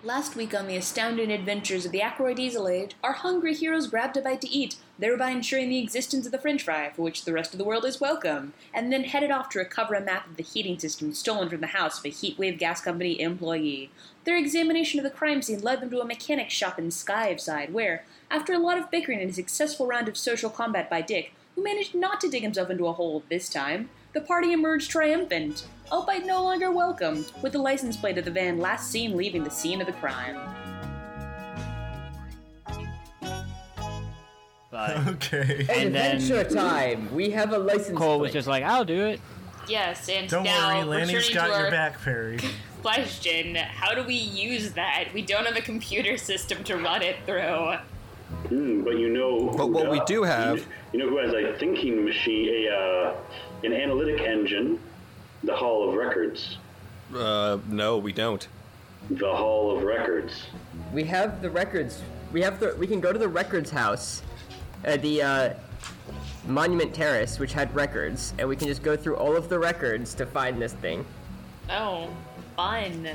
Last week on the astounding adventures of the Ackroyd Diesel Age, our hungry heroes grabbed a bite to eat, thereby ensuring the existence of the French fry, for which the rest of the world is welcome, and then headed off to recover a map of the heating system stolen from the house of a Heatwave Gas Company employee. Their examination of the crime scene led them to a mechanic shop in Skiveside, where, after a lot of bickering and a successful round of social combat by Dick, who managed not to dig himself into a hole this time, the party emerged triumphant, albeit no longer welcome, with the license plate of the van last seen leaving the scene of the crime. Okay. And Adventure time! We have a license Cole was plate. just like, I'll do it. Yes, and Don't now, worry, Lanny's returning got to your our back, Perry. question, how do we use that? We don't have a computer system to run it through. But you know. But what we do have- You know who has a thinking machine, an analytic engine? The Hall of Records. No, we don't. The Hall of Records. We have the records. We can go to the records house, the Monument Terrace, which had records, and we can just go through all of the records to find this thing. Oh, fun.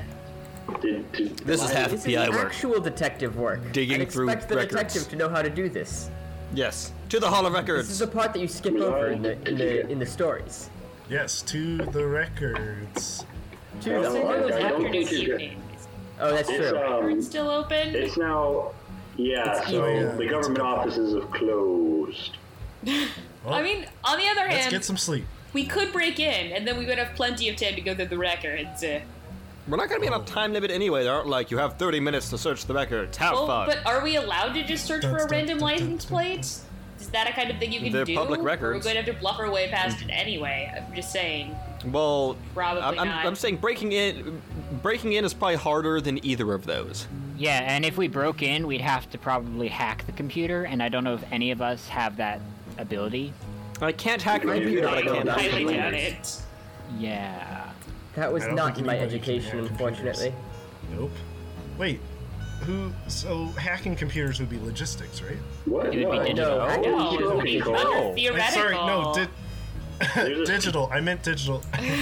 This is half This PI is work. actual detective work. Digging I'd through expect the records. detective to know how to do this. Yes, to the Hall of This is Records. the part that you skip over in the stories. Yes, to the records. To I the don't Hall of think Afternoon, Records. you could- evening. Oh, that's It's, true. It's still open? It's now. Yeah, It's so evil. the government offices have closed. Well, I mean, on the other let's hand, get some sleep. we could break in, and then we would have plenty of time to go through the records. We're not going to be on a time limit anyway. There aren't like, you have 30 minutes to search the records. Have Well, fun. but are we allowed to just search for a Dun, dun, random dun, dun, license dun. plate? Is that a kind of thing you can They're do? public Or we're records. going to have to bluff our way past it anyway. I'm just saying. Well, Probably not. I'm saying breaking in is probably harder than either of those. Yeah, and if we broke in, we'd have to probably hack the computer, and I don't know if any of us have that ability. I can't hack a I computer, but I don't can know. hack Highly the doubt records. it. Yeah. That was I don't not think my anybody can education, hack unfortunately. Nope. Wait. So hacking computers would be logistics, right? What? It would be No, hacking No, computers would be it's Cole. rather No. theoretical. Sorry, no, There's a- digital. I meant digital.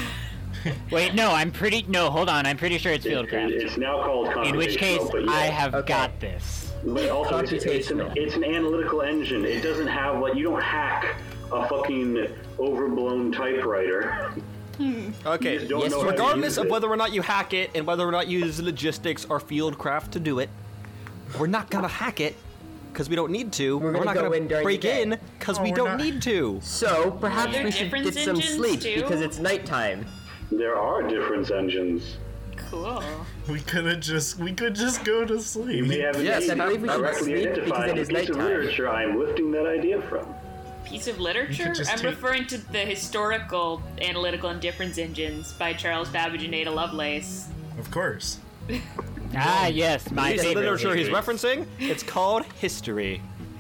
Wait, no, hold on, I'm pretty sure it's Fieldcraft. It's now called computational. In which case, but yeah. I have Okay. got this. But also, it's an analytical engine. It doesn't have, like, you don't hack a fucking overblown typewriter. Okay, You don't know how to regardless use of it. whether or not you hack it and whether or not you use logistics or fieldcraft to do it, we're not gonna hack it because we don't need to. We're gonna not go gonna in during break the day. in because Oh, we we're don't not- need to. So perhaps there we should difference get some engines, sleep too? because it's nighttime. There are difference engines. Cool. we could just go to You sleep. may have Yes, I believe we should directly sleep because identified it a is piece of nighttime. literature I am lifting that idea from. Piece of literature? just I'm take- referring to the historical analytical and difference engines by Charles Babbage and Ada Lovelace. Of course. Ah, yes, my Piece of favorite. literature he's history. referencing, it's called history.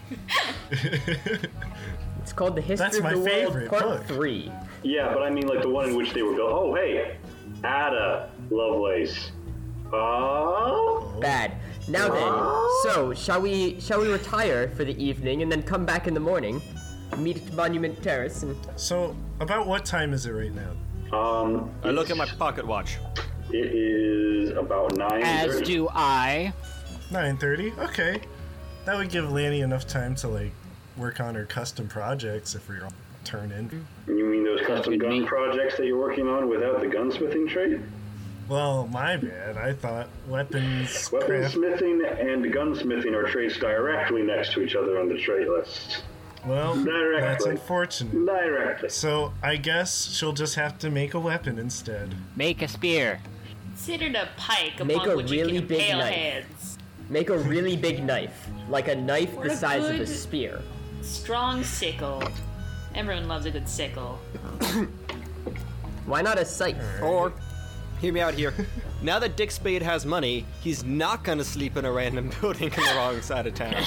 It's called The History That's my of the World, favorite Part book. 3. Yeah, but I mean, like the one in which they were built. Oh, hey, Ada Lovelace. Oh. Bad. Now then, so shall we retire for the evening and then come back in the morning, meet at Monument Terrace, and So, about what time is it right now? I look at my pocket watch. It is about 9:30. As do I. 9:30. Okay. That would give Lanny enough time to like work on her custom projects if we all turn in. You mean those custom good to gun me. projects that you're working on without the gunsmithing trade? Well, my bad. I thought weapons craft. Weaponsmithing and gunsmithing are trades directly next to each other on the trade list. Well, Directly. that's unfortunate. Directly. So I guess she'll just have to make a weapon instead. Make a spear. Considered a pike Make upon a which you really can big impale knife. heads. make a really big knife, like a knife Or the a size of a good- spear. Strong sickle. Everyone loves a good sickle. Why not a scythe? Or, hear me out here. Now that Dick Spade has money, he's not gonna sleep in a random building in the wrong side of town.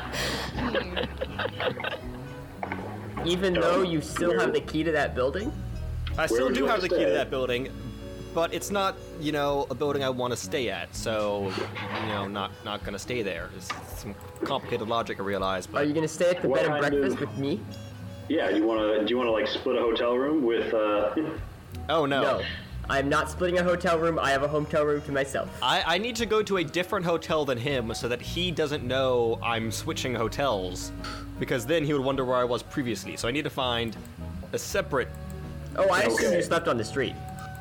Even though you still have the key to that building? I still would do you have the like to key to stay? that building, but it's not, a building I want to stay at. So, not gonna stay there. It's some complicated logic, I realize. Are But you gonna stay at the What bed and kind breakfast of- with me? Yeah, do you wanna like split a hotel room with oh no. No. I'm not splitting a hotel room. I have a hotel room to myself. I need to go to a different hotel than him so that he doesn't know I'm switching hotels, because then he would wonder where I was previously. So I need to find a separate. Oh, I assume Okay. you slept on the street.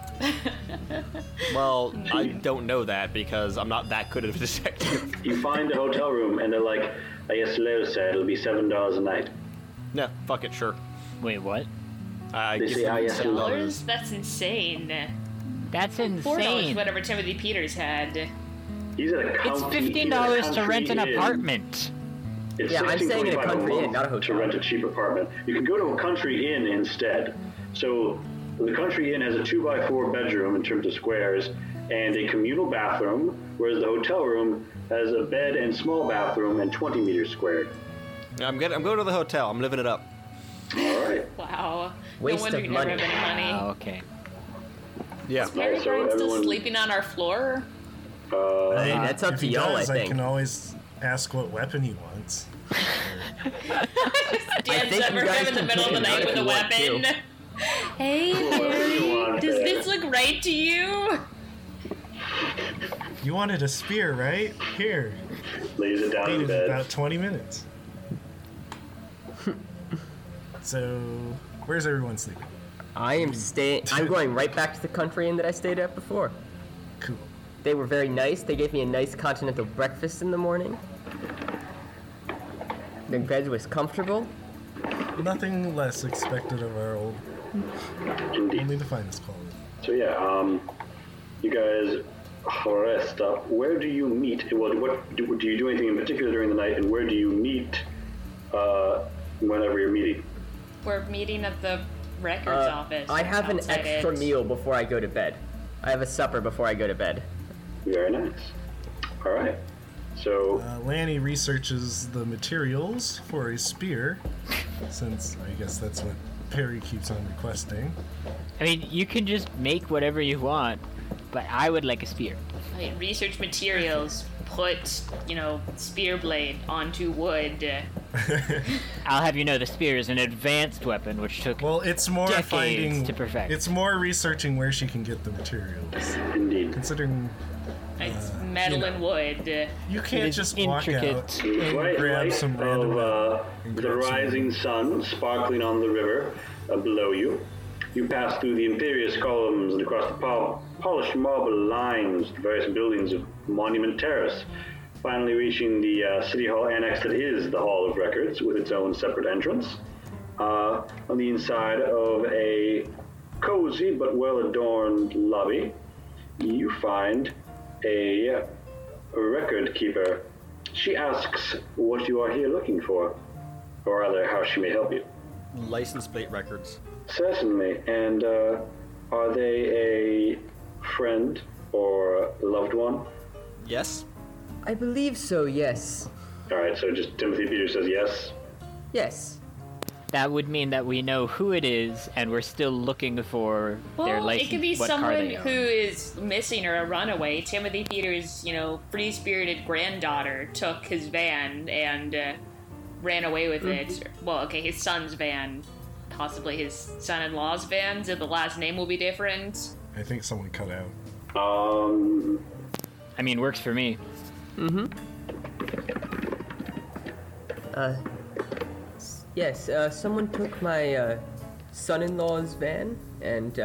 Well, I don't know that because I'm not that good of a detective. You find a hotel room, and they're like, "I guess hello, sir. It'll be $7 a night." Yeah, fuck it, sure. Wait, what? I They give say, them "Ah, yes, hello." $7? That's insane. That's $4, insane. whatever Timothy Peters had. He's at a It's county. he's at a $15 to rent an country inn. apartment. It's Yeah, I'm staying in a $16.25 country inn, month not a to hotel. rent a cheap apartment. You can go to a country inn instead. So the country inn has a 2x4 bedroom in terms of squares and a communal bathroom, whereas the hotel room has a bed and small bathroom and 20 meters squared. I'm going to the hotel. I'm living it up. All right. Wow. Waste no wonder of you never money. have any money. Oh, okay. Yeah. Harry so Grimes still everyone- sleeping on our floor? Hey, that's up if to he y'all, does, I think. can always ask what weapon he wants. Dan's think ever you guys come in the can middle of pick the it night out with if a you want weapon. to. Hey, Harry, does this look right to you? You wanted a spear, right? Here. Lays it down in Waited bed. about 20 minutes. So, where's everyone sleeping? I'm going right back to the country inn that I stayed at before. Cool. They were very nice. They gave me a nice continental breakfast in the morning. The bed was comfortable. Nothing less expected of our old, Indeed. only the finest quality. So yeah, you guys rest up. Where do you meet? Well, do you do anything in particular during the night, and where do you meet whenever you're meeting? We're meeting at the records office. I have an outside extra it. meal before I go to bed. I have a supper before I go to bed. Very nice. All right. So Lanny researches the materials for a spear, since I guess that's what Perry keeps on requesting. I mean, you can just make whatever you want, but I would like a spear. Right, research materials. Put, spear blade onto wood. I'll have you know the spear is an advanced weapon, which took Well, it's more decades finding. to perfect. It's more researching where she can get the materials. indeed. Considering It's metal and wood. you It can't is just walk intricate. out The and bright grab light some random of and the grab some- rising sun sparkling on the river below you. You pass through the imperious columns and across the polished marble lines of the various buildings of Monument Terrace, finally reaching the City Hall annex that is the Hall of Records with its own separate entrance. On the inside of a cozy but well-adorned lobby, you find a record keeper. She asks what you are here looking for, or rather how she may help you. License plate records. Certainly. And are they a friend or a loved one? Yes. I believe so, yes. All right, so just Timothy Peters says yes. Yes. That would mean that we know who it is, and we're still looking for their Well, license. it could be what car someone they who own. is missing or a runaway. Timothy Peters', free-spirited granddaughter took his van and ran away with it. Well, okay, his son's van, possibly his son-in-law's van, so the last name will be different. I think someone cut out. I mean, works for me. Yes, someone took my son-in-law's van, and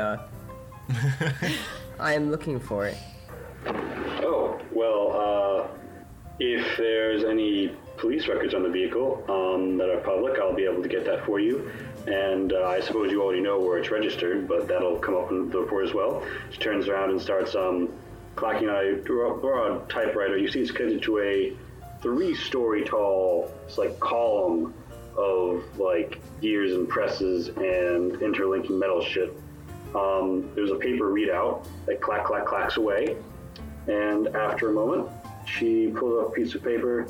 I am looking for it. Oh, well, if there's any police records on the vehicle that are public, I'll be able to get that for you. And I suppose you already know where it's registered, but that'll come up in the report as well. She turns around and starts clacking on a broad typewriter. You see it's connected to a 3-story tall, column of gears and presses and interlinking metal shit. There's a paper readout that clacks away. And after a moment, she pulls up a piece of paper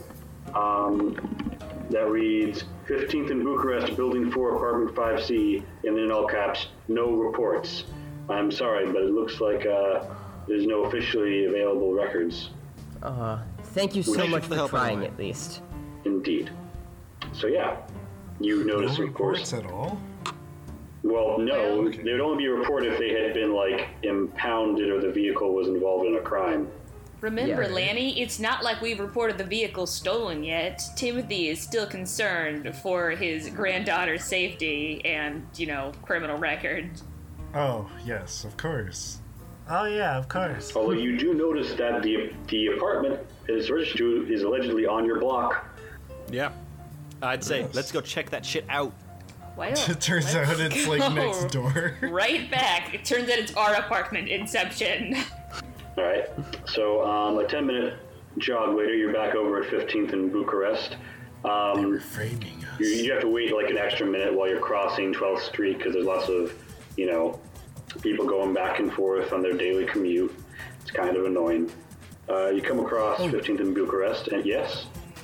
that reads 15th in Bucharest, Building 4, Apartment 5C, and in all caps, no reports. I'm sorry, but it looks like there's no officially available records. Thank you so Thank you much for the for help, by the trying way. at least. Indeed. So yeah, you No notice, of reports course. at all. Well, no, Well- they would only be reported if they had been, like, impounded or the vehicle was involved in a crime. Remember, Yeah. Lanny, it's not like we've reported the vehicle stolen yet. Timothy is still concerned for his granddaughter's safety and, criminal record. Oh, yes, of course. Oh, yeah, of course. Although you do notice that the apartment is registered to is allegedly on your block. Yeah. I'd say, Yes. let's go check that shit out. Well, It turns let's out it's like go next door. Right back. It turns out it's our apartment, Inception. All right. So, a 10-minute jog later, you're back over at 15th and Bucharest. They were framing us. You have to wait like an extra minute while you're crossing 12th Street because there's lots of, people going back and forth on their daily commute. It's kind of annoying. You come across 15th and Bucharest, and yes,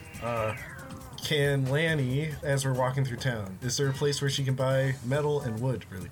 Can Lanny, as we're walking through town, is there a place where she can buy metal and wood, really?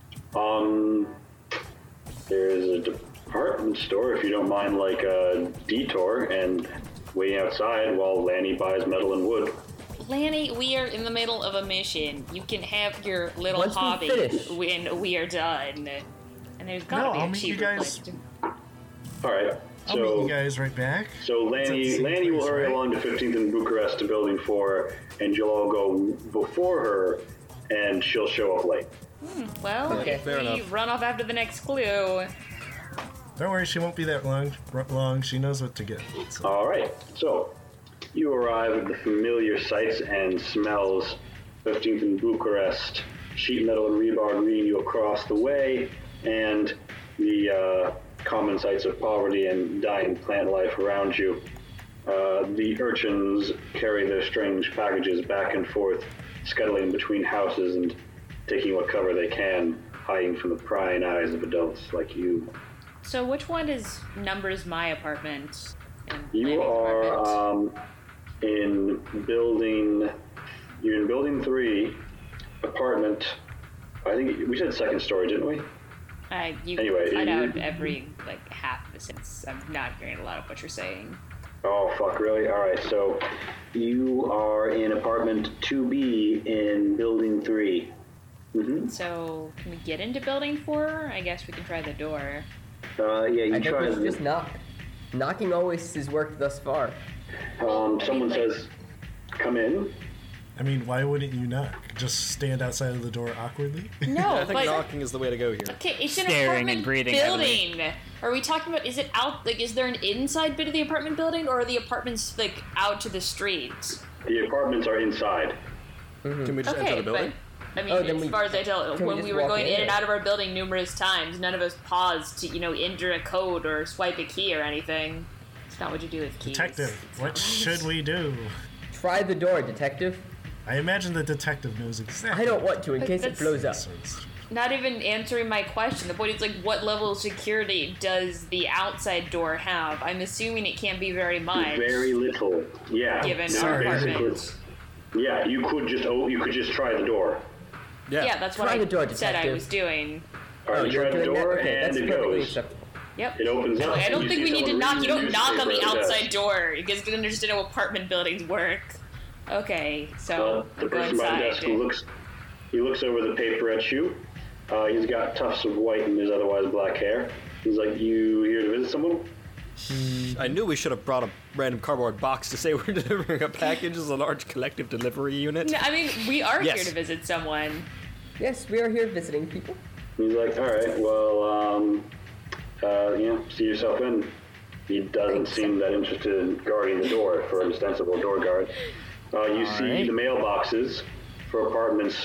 there's a department store if you don't mind, like a detour and waiting outside while Lanny buys metal and wood. Lanny, we are in the middle of a mission. You can have your little Once we hobby finish. when we are done. And there's gotta No, be I'll a meet you cheaper guys- place to... All right. I'll meet you guys right back. So It's at the same Lanny will place, hurry right? along to 15th and Bucharest to Building 4, and you'll all go before her, and she'll show up late. Well, Okay, if fair we enough. run off after the next clue... Don't worry, she won't be that long. She knows what to get. So, All right. So you arrive at the familiar sights and smells. 15th and Bucharest. Sheet metal and rebar greeting you across the way, and the common sights of poverty and dying plant life around you. The urchins carry their strange packages back and forth, scuttling between houses and taking what cover they can, hiding from the prying eyes of adults like you. So which one is numbers my apartment? And You Lanny's apartment? are you're in building 3, apartment, I think we said second story, didn't we? You anyway, cut you- out every, half of the sentence. I'm not hearing a lot of what you're saying. Oh, fuck, really? Alright, so you are in apartment 2B in building 3. So, can we get into building 4? I guess we can try the door. Yeah, you I think try we should just knock. Knocking always has worked thus far. someone like- says, come in. I mean, why wouldn't you knock? Just stand outside of the door awkwardly? No, I think but... knocking is the way to go here. Okay, it's an Staring apartment and breathing building. Are we talking about, is it out, is there an inside bit of the apartment building, or are the apartments, out to the street? The apartments are inside. Can we just enter Okay, the building? but, I mean, Oh, then as we- far as I tell, can we when just we were walk going in and in? out of our building numerous times, none of us paused to, enter a code or swipe a key or anything. It's not what you do with keys. Detective, what should we do? Try the door, detective. I imagine the detective knows exactly. I don't want to in But case it that's- blows up. So it's- Not even answering my question. The point is, what level of security does the outside door have? I'm assuming it can't be very much. Very little. Yeah. Given Now, our basically- apartment. Yeah, you could just try the door. Yeah, that's what Try I the door, said I detective. was doing. All right, you you're try the doing that? door Okay, and that's it perfectly goes. acceptable. Yep. It opens up. I don't You think see we need to someone knock. You reading don't the knock on the newspaper at outside desk. door. You guys can understand how apartment buildings work. Okay, so The I'm going person by the inside. desk looks over the paper at you. He's got tufts of white in his otherwise black hair. He's like, "You here to visit someone?" I knew we should have brought a random cardboard box to say we're delivering a package as a large collective delivery unit. No, I mean, we are Yes. here to visit someone. Yes, we are here visiting people. He's like, "All right, well, see yourself in." He doesn't seem that interested in guarding the door for an ostensible door guard. You see right. the mailboxes for apartments,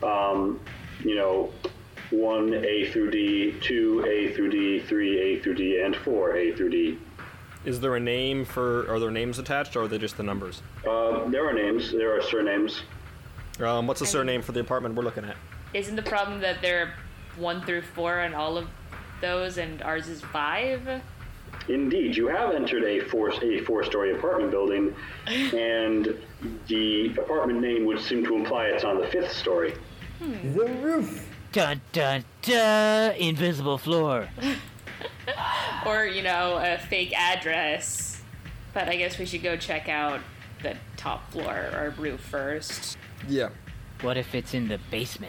1A through D, 2A through D, 3A through D, and 4A through D. Is there a name are there names attached, or are they just the numbers? There are names. There are surnames. What's the surname for the apartment we're looking at? Isn't the problem that there are 1 through 4 on all of those, and ours is 5? Indeed, you have entered a four-story apartment building, and the apartment name would seem to imply it's on the 5th story. The roof. Dun dun dun! Invisible floor. Or, a fake address. But I guess we should go check out the top floor or roof first. Yeah. What if it's in the basement?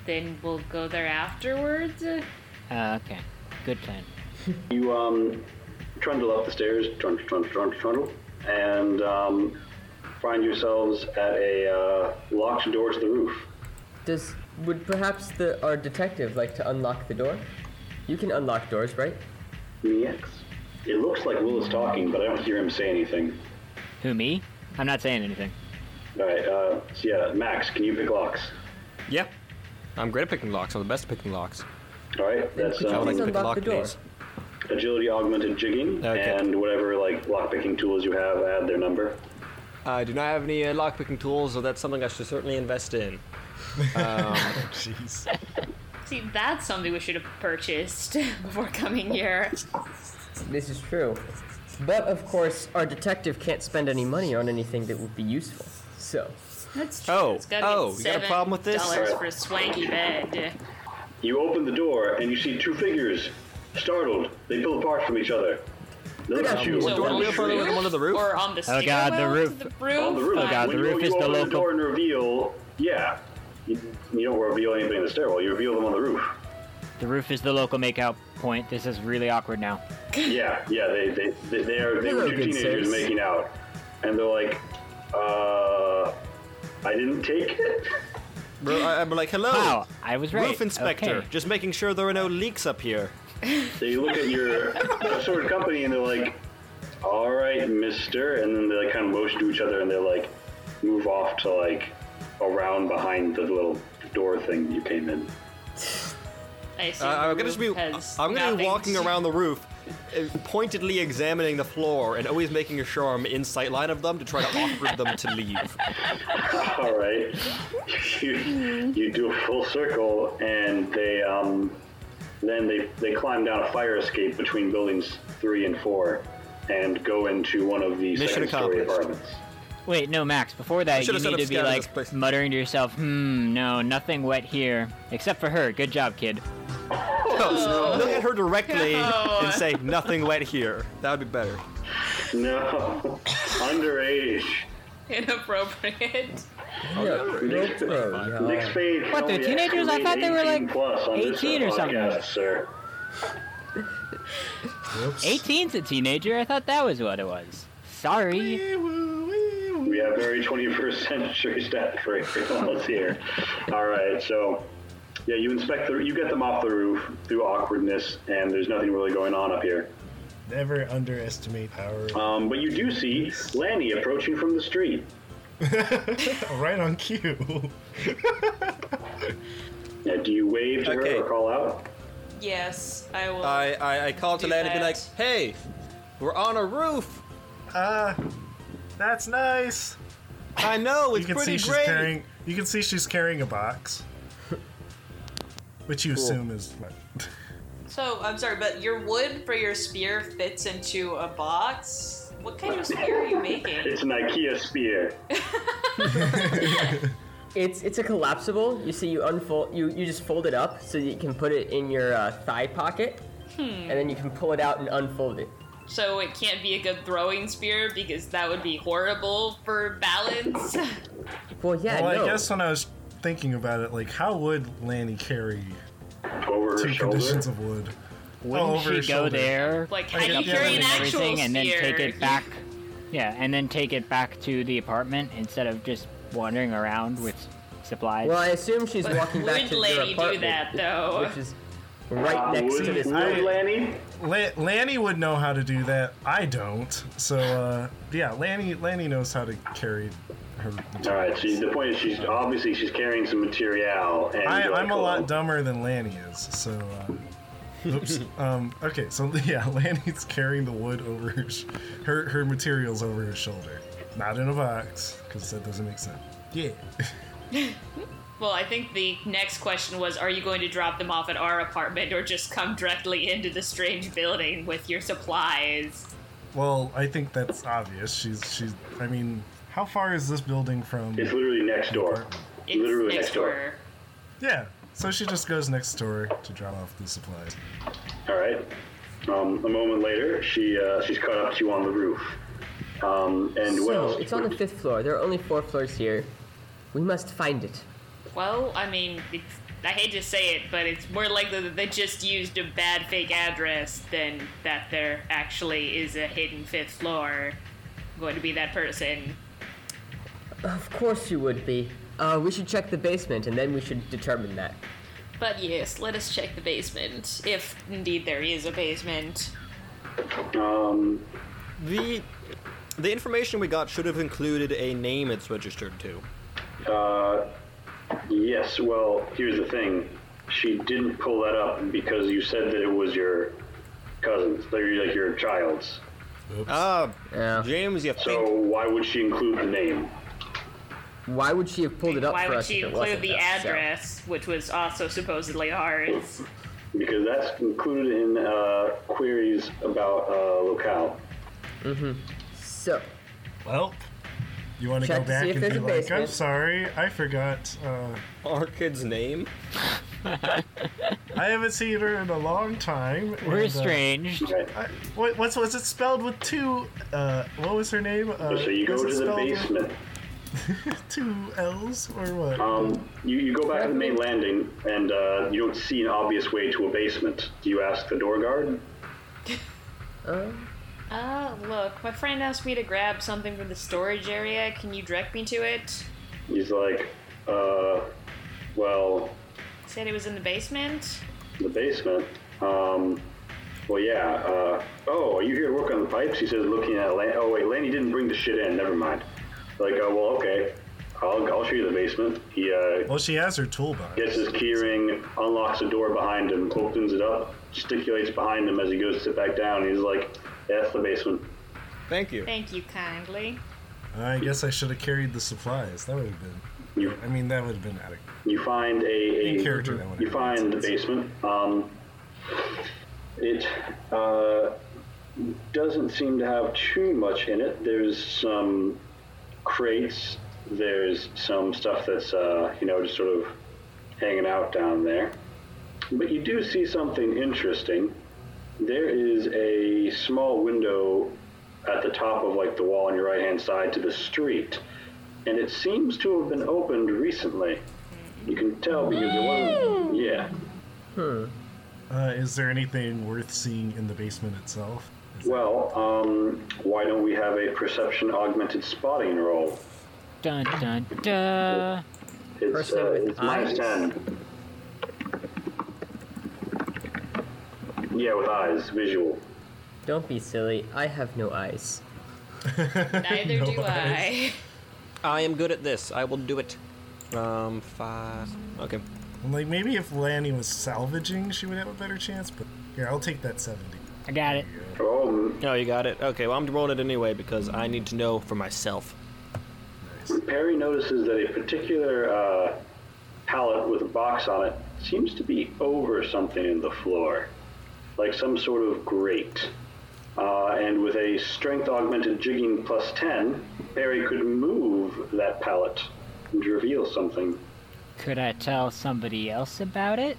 Then we'll go there afterwards. Okay. Good plan. You trundle up the stairs, trundle, and find yourselves at a locked door to the roof. Would perhaps our detective like to unlock the door? You can unlock doors, right? Yes. It looks like Will is talking, but I don't hear him say anything. Who, me? I'm not saying anything. All right. So yeah, Max, can you pick locks? Yeah. I'm great at picking locks. I'm the best at picking locks. All right. That's could you I would like to pick a unlock lock, the door? please. agility augmented jigging, Okay. and whatever like lockpicking tools you have, add their number. I do not have any lockpicking tools, so that's something I should certainly invest in. Jeez. See, that's something we should have purchased before coming here. This is true. But of course, our detective can't spend any money on anything that would be useful. So, That's true. Oh, It's gotta oh, be you got a problem with this? $7 for a swanky bed. You open the door and you see two figures. Startled, they pull apart from each other. Look at you. So Don't on we the open the roof one to the roof? or on the Oh, God, the stairwell roof. to the roof? On the roof. Oh, God, When the roof you is the open local- the door and reveal, yeah. You don't reveal anything in the stairwell. You reveal them on the roof. The roof is the local makeout point. This is really awkward now. Yeah. They were Hello, two good teenagers sirs. making out, and they're like, I didn't take it. I'm like, hello, Wow, I was right. roof inspector. Okay. Just making sure there are no leaks up here. They look at your sort of company and they're like, all right, mister, and then they like kind of motion to each other and they like move off to like around behind the little door thing you came in. I assume I'm the gonna roof has I'm gonna be nothing walking to- around the roof, pointedly examining the floor and always making sure I'm in sight line of them to try to awkward them to leave. All right, you do a full circle and they climb down a fire escape between buildings 3 and 4 and go into one of the Mission second-story accomplished. apartments. Wait, no, Max. Before that, you should've set need up to be scout in like this place. muttering to yourself, no, nothing wet here. Except for her. Good job, kid. Look at her directly No. and say, nothing wet here. That would be better. No, underage. Inappropriate. Nick Spade. can What, they're only teenagers? I exclamate thought they were, 18 like, plus on this 18 or something. podcast, Sir. Whoops. 18's a teenager. I thought that was what it was. Sorry. We have very 21st century statutory laws here. All right, so yeah, you get them off the roof through awkwardness, and there's nothing really going on up here. Never underestimate our. But you do see Lanny approaching from the street. Right on cue. Now, do you wave to Okay. her or call out? Yes, I will. I call to Do Land and be like, that. hey, we're on a roof. That's nice. I know, it's You can pretty see great. she's carrying. You can see she's carrying a box, which you assume is. So, I'm sorry, but your wood for your spear fits into a box? What kind of spear are you making? It's an IKEA spear. it's a collapsible. You see, you unfold, you just fold it up so that you can put it in your thigh pocket, and then you can pull it out and unfold it. So it can't be a good throwing spear because that would be horrible for balance. Well, yeah, Well, no. I guess when I was thinking about it, like, how would Lanny carry Over her 2 shoulder. conditions of wood? Wouldn't over she her go shoulder. there, Like, how pick do up you the carry wood an and actual everything, and then take spear? it back? Yeah, and then take it back to the apartment instead of just wandering around with supplies. Well, I assume she's But walking back would to your Lanny do apartment, that, though? which is right next to this. Would Lanny? Lanny would know how to do that. I don't. So, yeah, Lanny knows how to carry her. All right. So the point is, she's carrying some material, and you're like, I'm a "Hold lot on." dumber than Lanny is. So, oops. Okay. So yeah, Lanny's carrying the wood over her materials over her shoulder, not in a box, because that doesn't make sense. Yeah. Well, I think the next question was, are you going to drop them off at our apartment or just come directly into the strange building with your supplies? Well, I think that's obvious. She's. I mean, how far is this building from? It's literally next door. It's Literally next next door. door. Yeah. So she just goes next door to drop off the supplies. All right. A moment later, she's caught up to you on the roof. And what So, else? it's on the 5th floor. There are only 4 floors here. We must find it. Well, I mean, I hate to say it, but it's more likely that they just used a bad fake address than that there actually is a hidden 5th floor going to be that person. Of course you would be. We should check the basement, and then we should determine that. But yes, let us check the basement, if indeed there is a basement. The information we got should have included a name it's registered to. Yes, well, here's the thing. She didn't pull that up because you said that it was your cousin's, like your child's. Yeah. James, you So think... why would she include the name? Why would she have pulled it up Why for would us she if it include wasn't the us? address, which was also supposedly ours? Because that's included in queries about locale. So, Well, you want to Check go to back see if and there's be a like, I'm basement." sorry, I forgot. Our kid's name? I haven't seen her in a long time. We're and, estranged. Okay. what's it spelled with 2? What was her name? So you go was it to the spelled with basement. 2 L's or what? You go back to the main landing, and you don't see an obvious way to a basement. Do you ask the door guard? Look, my friend asked me to grab something from the storage area. Can you direct me to it? He's like, well, Said it was in the basement. the basement. Well, yeah. Oh, are you here to work on the pipes? He says, looking at Lanny. Oh, wait, Lanny didn't bring the shit in. Never mind. Like, well, okay. I'll show you the basement. He Well, she has her toolbox. gets his key ring, unlocks the door behind him, opens it up, gesticulates behind him as he goes to sit back down. He's like, yeah, that's the basement. Thank you. Thank you kindly. I guess I should have carried the supplies. That would have been. That would have been adequate. You find In character, that would you have find the made sense. basement. It doesn't seem to have too much in it. There's some crates. There's some stuff that's just sort of hanging out down there. But you do see something interesting. There is a small window at the top of like the wall on your right-hand side to the street, and it seems to have been opened recently. You can tell because it wasn't. Yeah. Is there anything worth seeing in the basement itself? Well, why don't we have a perception augmented spotting roll? Dun dun dun. It's Person with it's minus eyes? 10. Yeah, with eyes, visual. don't be silly. I have no eyes. Neither No do eyes. I am good at this. I will do it. 5. Okay. Like, maybe if Lanny was salvaging, she would have a better chance, but here, I'll take that 70. I got it. Oh, Oh, you got it? Okay, well, I'm rolling it anyway because I need to know for myself. Perry notices that a particular pallet with a box on it seems to be over something in the floor, like some sort of grate. And with a strength augmented jigging plus 10, Perry could move that pallet and reveal something. Could I tell somebody else about it?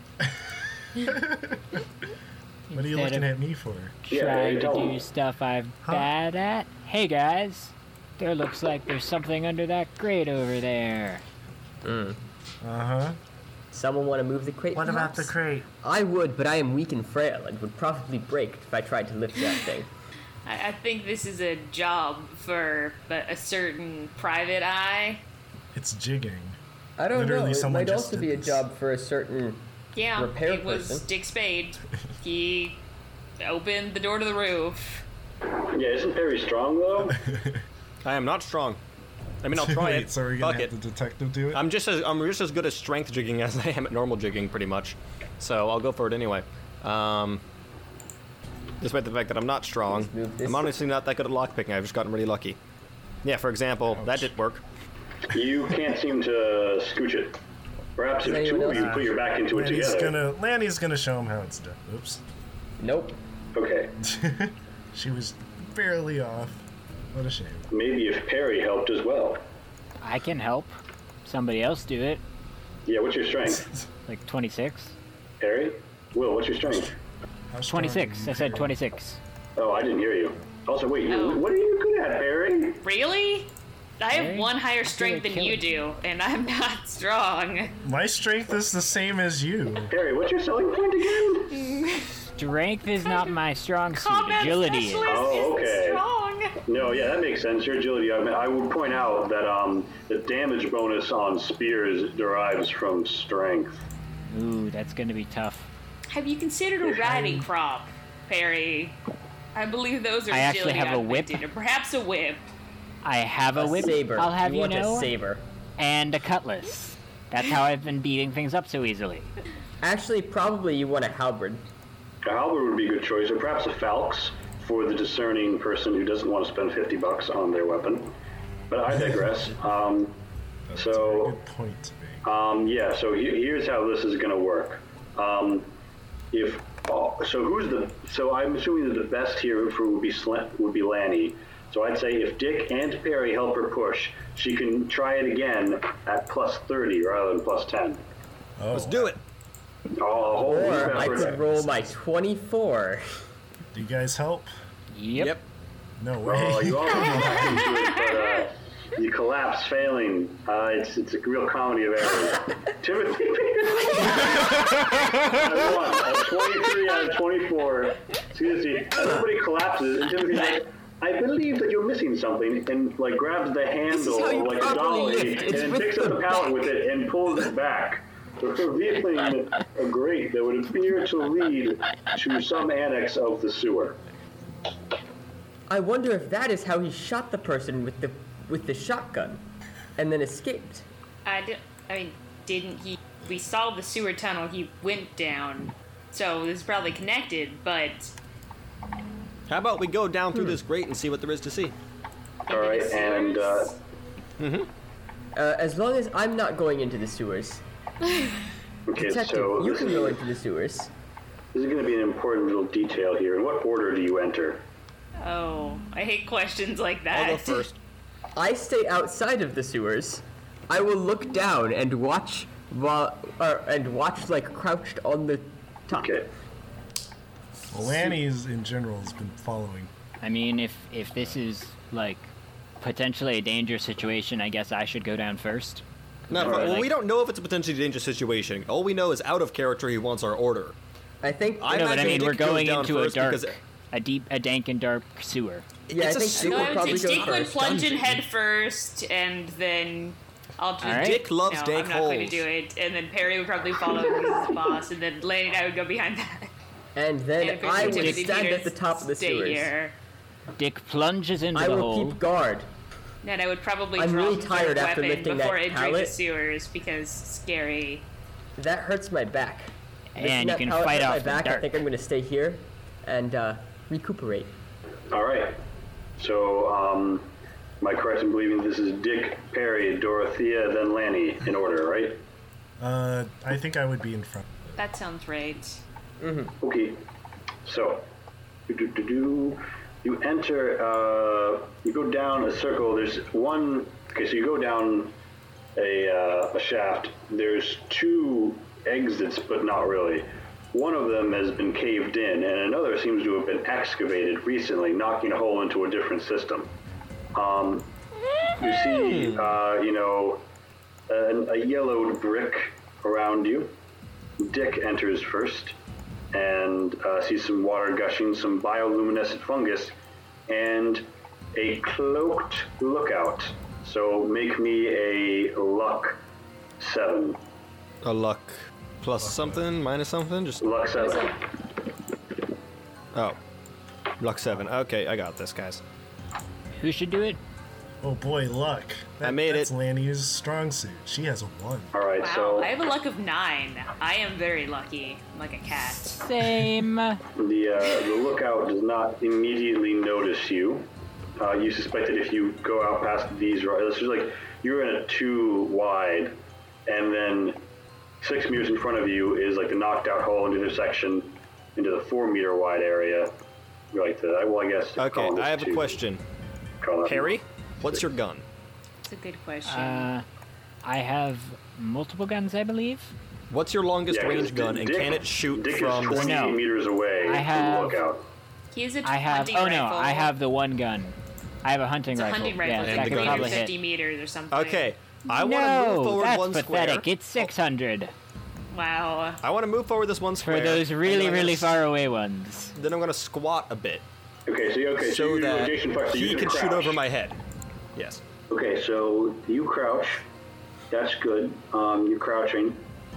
What are you Instead looking of at me for? Yeah, Trying to tell do them. stuff I'm bad at? Hey guys, there looks like there's something under that grate over there. Uh-huh. Someone want to move the crate? What about the perhaps? crate? I would, but I am weak and frail and would probably break if I tried to lift that thing. I think this is a job for a certain private eye. It's jigging. I don't Literally, know. It someone might just also did be a this. job for a certain. Yeah, Repair it was person. Dick Spade. He opened the door to the roof. Yeah, isn't Perry strong though? I am not strong. I mean, I'll try Wait, it. so we're Fuck gonna it. have the detective do it? I'm just as good at strength jigging as I am at normal jigging, pretty much. So I'll go for it anyway. Despite the fact that I'm not strong, Let's move this. I'm honestly not that good at lockpicking. I've just gotten really lucky. Yeah, for example, that didn't work. You can't seem to scooch it. Perhaps Does if two anyone of you else- put your back into it together. Lanny's gonna show him how it's done. Oops. Nope. Okay. She was barely off. What a shame. Maybe if Perry helped as well. I can help. Somebody else do it. Yeah, what's your strength? Like 26. Perry? Will, what's your strength? How strong 26. are I said you? 26. Oh, I didn't hear you. Also, wait, Oh. what are you good at, Perry? Really? I have Very one higher strength than you do, and I'm not strong. My strength is the same as you. Harry, what's your selling point again? Strength is not my strong suit. Combat Agility is. specialist Oh, is okay. strong. No, yeah, that makes sense. Your agility. I mean, I would point out that the damage bonus on spears derives from strength. Ooh, that's gonna be tough. Have you considered a riding crop, Perry? I believe those are I actually agility have a whip. augmented, or perhaps a whip. I have a whip. Saber. I'll have you want know, a saber. and a cutlass. That's how I've been beating things up so easily. Actually, probably you want a halberd. A halberd would be a good choice, or perhaps a falx for the discerning person who doesn't want to spend $50 on their weapon. But I digress. That's a So, good point to make. yeah. So here's how this is going to work. So I'm assuming that the best here would be Lanny. So I'd say if Dick and Perry help her push, she can try it again at plus 30 rather than plus 10. Oh, Let's do it. Oh, a whole new Or I effort. could roll my 24. Do you guys help? Yep. No way. Oh, you also know how to do it, but you collapse, failing. It's a real comedy of errors. Timothy I won. A 23 out of 24. Excuse me. Everybody collapses, and Timothy's like, I believe that you're missing something, and like grabs the handle how you like a properly dolly, lift. and It's then with picks up the the pallet back. with it and pulls it back, revealing a grate that would appear to lead to some annex of the sewer. I wonder if that is how he shot the person with the shotgun, and then escaped. Didn't he? We saw the sewer tunnel he went down, so it's probably connected, but... How about we go down through this grate and see what there is to see? All right, and As long as I'm not going into the sewers. okay, Detective, so you this can is, go into the sewers. this is going to be an important little detail here. In what order do you enter? Oh, I hate questions like that. I'll go first. I stay outside of the sewers. I will look down and watch like crouched on the top. Okay. Well, Lanny's in general has been following. I mean, if this is like potentially a dangerous situation, I guess I should go down first. No, All right. well, we don't know if it's a potentially dangerous situation. All we know is out of character, he wants our order. I think. I No, but I imagine mean, Dick we're goes going down into a first dark, because- a dank and dark sewer. Yeah, It's I a think sewer. Dick would probably go Dick would first. plunge in Dungeon. head first, and then I'll do. All right. Dick loves no, dank I'm not going to holes. do it, and then Perry would probably follow his boss, and then Laney and I would go behind that. And then And I would Timothy stand Peters at the top of the stay sewers. Here. Dick plunges into I the will hole. keep guard. And I would probably I'm drop really the tired after weapon lifting that before entering the pallet. sewers because scary. That hurts my back. Lifting And you that can pallet fight hurt off my the back. I dark. think I'm going to stay here and recuperate. All right. So, am I correct in believing this is Dick, Perry, Dorothea, then Lanny in order, right? I think I would be in front. That sounds right. Okay. So, you enter. You go down a circle. There's one. Okay, so you go down a shaft. There's two exits, but not really. One of them has been caved in, and another seems to have been excavated recently, knocking a hole into a different system. You see, a yellowed brick around you. Dick enters first and sees some water gushing, some bioluminescent fungus, and a cloaked lookout. So make me a luck 7. A luck plus something, minus something, just Luck 7. oh, luck 7. Okay, I got this, guys. Who should do it? Oh boy, luck. I made that's it. Lanny's strong suit. She has a 1. All right, Wow, so I have a luck of 9. I am very lucky. I'm like a cat. Same. the lookout does not immediately notice you. You suspect that if you go out past these, it's just like you're in a 2 wide, and then 6 meters in front of you is like the knocked out hole into the section into the 4 meter wide area. You like that? Well, I guess. Okay, call this I have a 2. question. Call that- Harry, what's your gun? It's a good question. I have multiple guns, I believe. What's your longest Yeah, 'cause range gun, and Dick- can it shoot Dick from is the 20 No. meters away I from have- the lookout. he has a I have. hunting Oh no, rifle. I have the one gun. I have a hunting It's a rifle. hunting rifle. Yeah, It's and that like the could gun. probably 350 hit. meters or something. Okay, I want to move No, forward that's one pathetic. square. It's 600 Wow. I want to move forward this one for square. those and really, then I'm really gonna far away ones. Then I'm gonna squat a bit Okay, so so you that Jason Fox, so you he can shoot crouch. over my head. Yes. Okay, so you crouch. That's good. You're crouching.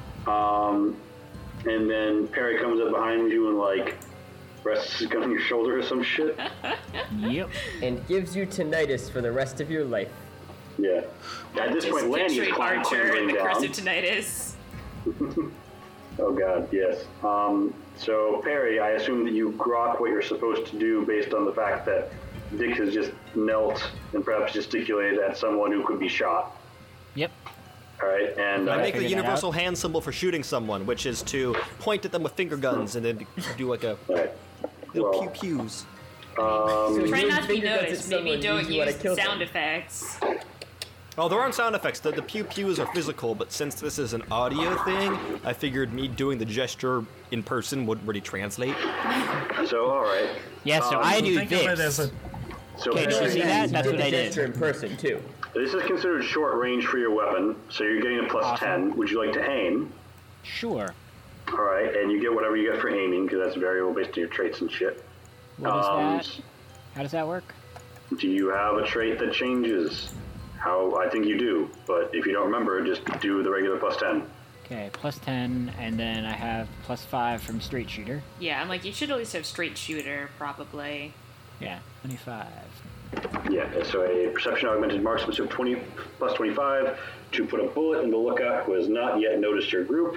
And then Perry comes up behind you and like rests his gun on your shoulder or some shit. Yep. And gives you tinnitus for the rest of your life. Yeah. At this Just point, Lanny's picturing Archer clambering and down. aggressive tinnitus. Oh god, yes. So Perry, I assume that you grok what you're supposed to do based on the fact that Dick has just knelt and perhaps gesticulated at someone who could be shot. Yep. All right, and I make the figured that universal hand symbol for shooting someone, which is to point at them with finger guns and then do like a all right. little Well, pew pews. So Try you not to be finger guns at noticed. someone Maybe don't means you wanna use kill sound them. effects. Oh, there aren't sound effects. The pew pews are physical, but since this is an audio thing, I figured me doing the gesture in person wouldn't really translate. So all right. Yeah, so I do Think of it as this. a So Okay, did you Perry, see that? That's You what did I the did. gesture in person too. this is considered short range for your weapon, so you're getting a plus Awesome. 10. Would you like to aim? Sure. All right, and you get whatever you get for aiming because that's variable based on your traits and shit. What is that? How does that work? Do you have a trait that changes? How I think you do, but if you don't remember, just do the regular plus 10. Okay, plus 10, and then I have plus 5 from straight shooter. Yeah, I'm like, you should at least have straight shooter, probably. Yeah, 25. Yeah, so a perception augmented marksman, so 20 plus 25 to put a bullet in the lookout who has not yet noticed your group.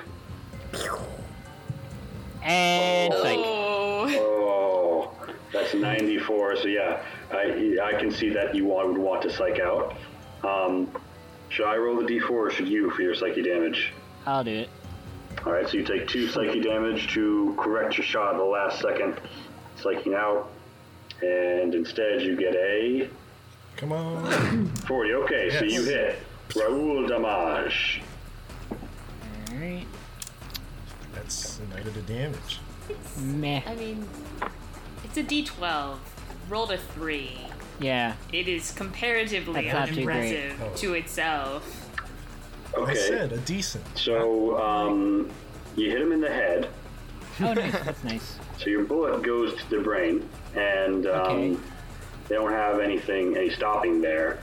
And psych. Oh. Oh, that's 94. So yeah, I can see that you would want to psych out. Should I roll the d4 or should you for your psyche damage? I'll do it. All right, so you take 2 psyche damage to correct your shot at the last second, psyching out, and instead you get a come on. 40. Okay, so Yes. you hit Raoul Damage. Alright. That's a night of the damage. Meh. I mean, it's a D12. Rolled a 3. Yeah. It is comparatively That's not too great. unimpressive Oh. to itself. Okay. I said a decent. So, you hit him in the head, Oh, nice. That's nice. so your bullet goes to the brain, and Okay. they don't have any stopping there.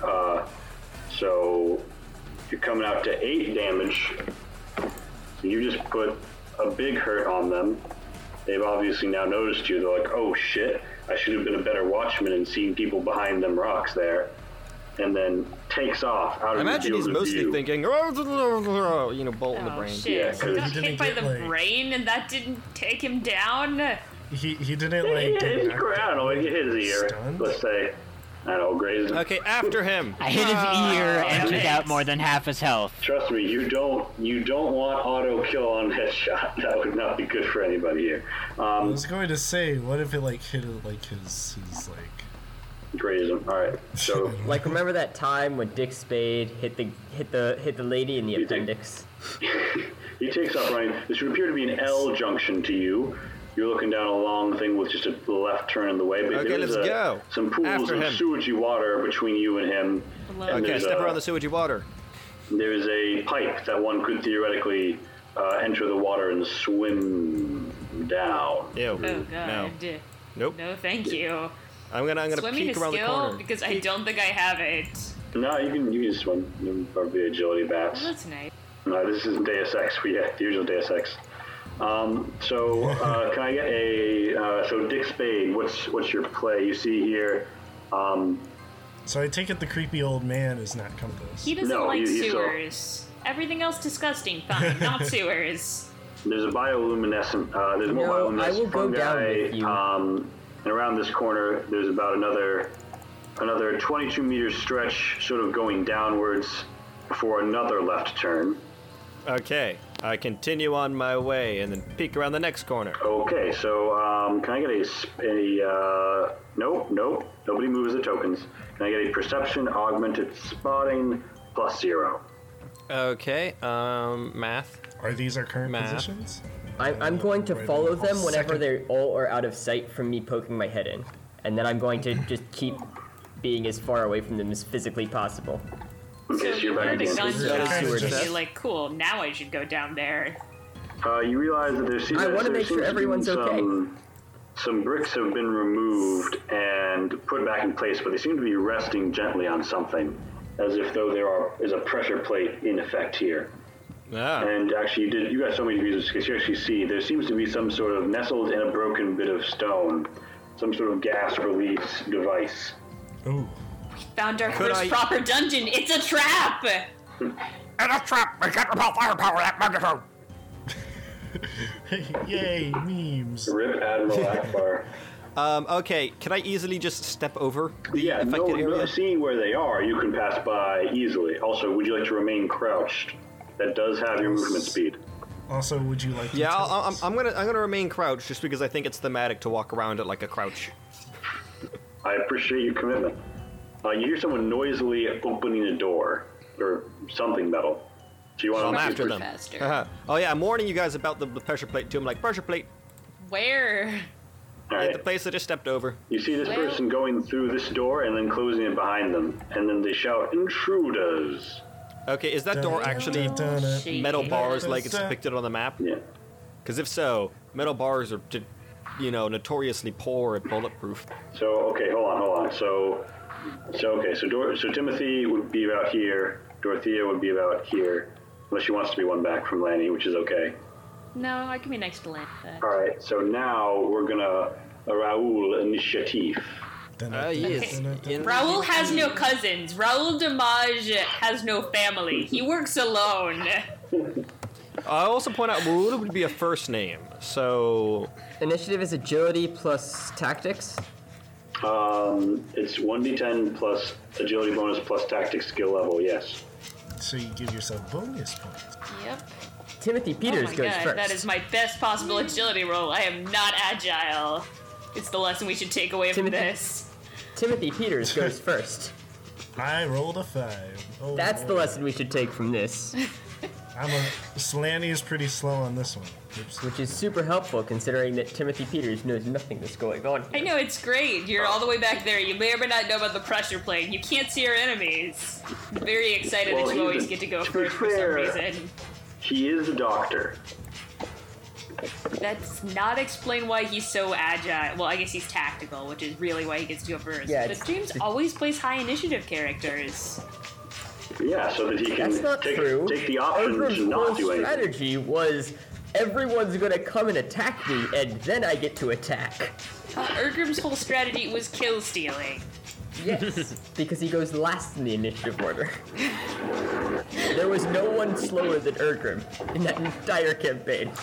So, you're coming out to 8 damage. So you just put a big hurt on them. They've obviously now noticed you. They're like, oh shit, I should have been a better watchman and seen people behind them rocks there. And then takes off out I of the imagine field he's of mostly view. thinking, bolt in the Oh brain. shit! Yeah, So he got 'cause he hit by didn't the get, like- brain, and that didn't take him down. He didn't Yeah, like. get his, knocked I don't know, out, he hit his ear. stunned? Let's say, I don't know, grazed him. Okay, after him. I hit his ear and took thanks. out more than half his health. Trust me, you don't want auto kill on headshot. That would not be good for anybody here. I was going to say, what if it like hit like his like. Grazed him. All right. So Like, remember that time when Dick Spade hit the lady in the You think- appendix? he takes off running. This would appear to be an L junction to you. You're looking down a long thing with just a left turn in the way, but Okay, there's let's go. some pools After of him. sewagey water between you and him. Hello. And Okay, there's step a- around the sewagey water. There's a pipe that one could theoretically enter the water and swim down. Ew. Oh No. god. Nope. No, thank you. I'm gonna Swimming peek is around the skill corner. because I don't think I have it. No, you can swim. You can probably agility bats. Well, that's nice. No, this isn't Deus Ex. The usual Deus Ex. Can I get a so Dick Spade? What's your play? You see here. So I take it the creepy old man is not compass. He doesn't No, like he's a- sewers. Everything else disgusting. Fine, not sewers. There's a bioluminescent. There's more No, bioluminescent I will go down fungi. with you. And around this corner, there's about another 22 meter stretch, sort of going downwards before another left turn. Okay, I continue on my way and then peek around the next corner. Okay, so can I get nope, nobody moves the tokens. Can I get a perception augmented spotting +0? Okay, math. Are these our current Math. positions? I'm going to Right, follow then. them whenever Second. they all are out of sight from me poking my head in, and then I'm going to just keep being as far away from them as physically possible. Okay, so you're back The again. guns That is out, sewer and theft. you're like, cool, now I should go down there. You realize that there seems I wanna there make sure seems to be everyone's okay. Some bricks have been removed and put back in place, but they seem to be resting gently on something, as if though there is a pressure plate in effect here. Ah. And actually, you got so many views because you actually see there seems to be some sort of nestled in a broken bit of stone, some sort of gas release device. Ooh. Found our Could first I- proper dungeon. It's a trap! And a trap! We can't repel firepower at magnitude! Yay, memes. Rip Admiral Akbar. Okay, can I easily just step over the Yeah, affected area? no, seeing where they are, you can pass by easily. Also, would you like to remain crouched? That does have your movement speed. Also, would you like to Yeah, tell I'm us? gonna remain crouched just because I think it's thematic to walk around it like a crouch. I appreciate your commitment. You hear someone noisily opening a door or something metal. So you want I'm to after them. faster. Uh-huh. Oh yeah, I'm warning you guys about the pressure plate too. I'm like, pressure plate, Where? All the right. place I just stepped over. You see this Well- person going through this door and then closing it behind them, and then they shout, "Intruders!" Okay, is that door actually Shady. metal bars like it's depicted on the map? Yeah. Because if so, metal bars are, notoriously poor and bulletproof. So okay, hold on. So Timothy would be about here. Dorothea would be about here, unless she wants to be one back from Lanny, which is okay. No, I can be next to Land. All right. So now we're gonna Raoul initiative. Yes. Raoul has no cousins. Raoul Damage has no family. He works alone. I also point out Raoul would be a first name, so Initiative is agility plus tactics. It's 1d10 plus agility bonus plus tactics skill level. Yes. So you give yourself bonus points. Yep. Timothy Peters oh my goes god, first. that is my best possible agility roll. I am not agile. It's the lesson we should take away from Timothy- this. Timothy Peters goes first. I rolled a 5. Oh, That's the boy. lesson we should take from this, Slaney is pretty slow on this one. Oops. which is super helpful considering that Timothy Peters knows nothing that's going on I here. know, it's great. You're all the way back there. You may or may not know about the pressure plate. You can't see your enemies. I'm very excited Well, that you he's always a- get to go to be first for some fair- reason. He is a doctor. That's not explain why he's so agile. Well, I guess he's tactical, which is really why he gets to go first. Yeah, but it's- James always plays high initiative characters. Yeah, so that he can That's not take true. the option Ogre's to not whole do anything. strategy was everyone's gonna come and attack me, and then I get to attack. Urgrim's whole strategy was kill stealing. Yes, because he goes last in the initiative order. There was no one slower than Urgrim in that entire campaign.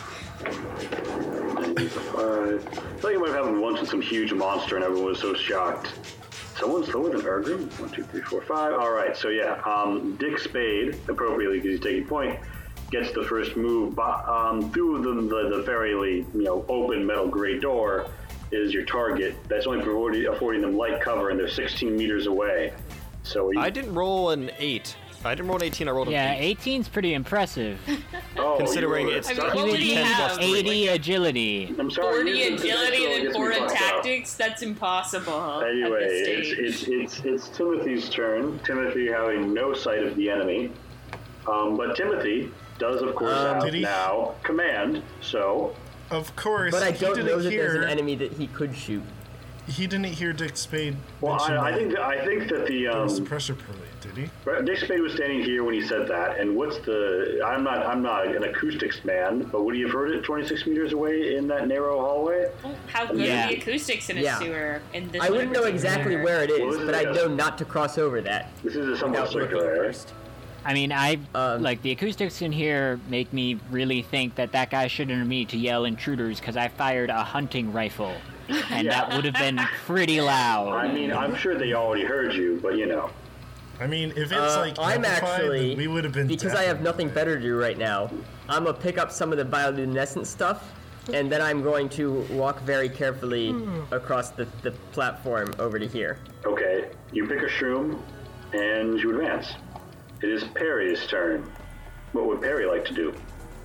I feel like you might have happened once with some huge monster and everyone was so shocked. Someone slower than Urgrim? 1, 2, 3, 4, 5. Alright, so yeah, Dick Spade, appropriately because he's taking point, gets the first move through the fairly open metal gray door is your target. That's only affording them light cover, and they're 16 meters away. So I didn't roll an 8. I didn't roll an 18, I rolled an Yeah, 8. 18's pretty impressive. considering you were- it's- I mean, sorry, what did he 10 have? plus 80 agility. I'm sorry. 40 this is- agility and then gets me 4 in fucked up. tactics? That's impossible. Anyway, at this stage. it's Timothy's turn. Timothy having no sight of the enemy, but Timothy does of course have Did he- now command. So Of course, But I he don't didn't know that hear, there's an enemy that he could shoot. He didn't hear Dick Spade well, mention I that think that there was a the pressure plate, did he? Dick Spade was standing here when he said that. And what's the? I'm not an acoustics man, but would he have heard it 26 meters away in that narrow hallway? Well, how good Yeah. are the acoustics in a Yeah. sewer? In this I wouldn't know particular exactly sewer? where it Well, is, this but is I a- know not to cross over that. This is a somewhat Without looking circular area. first. I mean, like the acoustics in here make me really think that guy shouldn't have me to yell intruders because I fired a hunting rifle, and that would have been pretty loud. I mean, I'm sure they already heard you, but I mean, if it's like I'm amplified, actually, then we would have been because I have deafened. nothing better to do right now, I'm gonna pick up some of the bioluminescent stuff, and then I'm going to walk very carefully across the platform over to here. Okay, you pick a shroom, and you advance. It is Perry's turn. What would Perry like to do?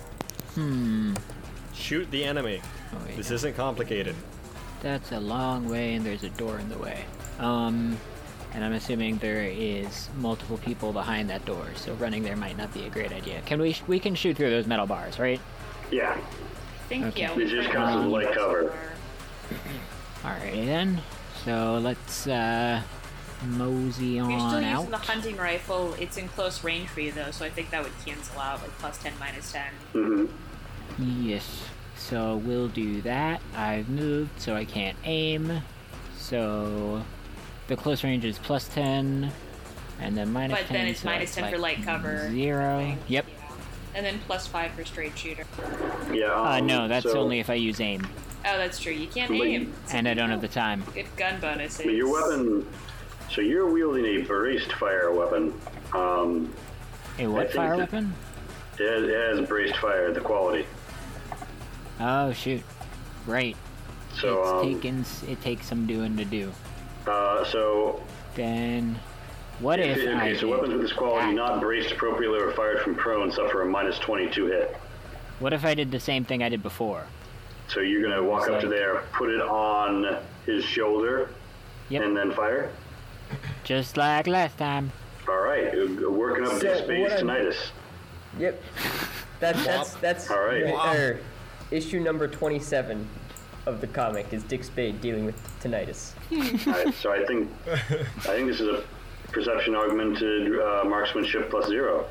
Shoot the enemy. wait. This isn't complicated. That's a long way, and there's a door in the way. And I'm assuming there is multiple people behind that door, so running there might not be a great idea. Can we can shoot through those metal bars, right? Yeah. I think, Okay. yeah. It just counts as light cover. Alrighty then. So let's mosey If you're still on using the out. hunting rifle, it's in close range for you, though, so I think that would cancel out, like, +10, -10. Mm-hmm. Yes. So we'll do that. I've moved, so I can't aim. So the close range is +10, and then -10. But then it's so -10 for light cover. 0. Yep. And then +5 for straight shooter. Yeah. No, that's so, only if I use aim, Oh, that's true. You can't But- aim. and I don't have the time. Good gun bonuses. But your weapon. So you're wielding a braced fire weapon. A what think fire that- weapon? It has braced fire, the quality. Oh shoot! Right. So It takes some doing to do. so Then, what if I okay, so weapons with this quality that? not braced appropriately or fired from prone suffer a -22 hit. What if I did the same thing I did before? So you're gonna walk up to there, put it on his shoulder, Yep. and then fire. Just like last time. All right, working up So Dick Spades what I'm- tinnitus. Yep. That's All right. issue number 27 of the comic is Dick Spade dealing with tinnitus. All right, so I think this is a perception augmented marksmanship +0.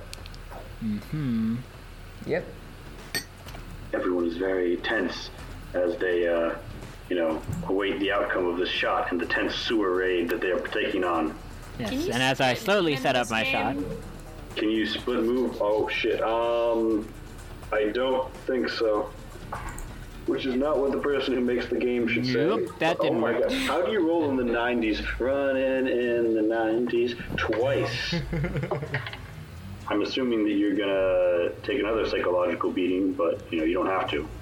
Yep. Everyone is very tense as they, await the outcome of this shot and the tense sewer raid that they are taking on. Yes. Can you And as I split slowly in set up this my shot, game? Can you split move? Oh shit. I don't think so. Which is not what the person who makes the game should say. Nope, that didn't oh my work. God. How do you roll in the 90s? Running in the 90s twice. I'm assuming that you're gonna take another psychological beating, but you don't have to.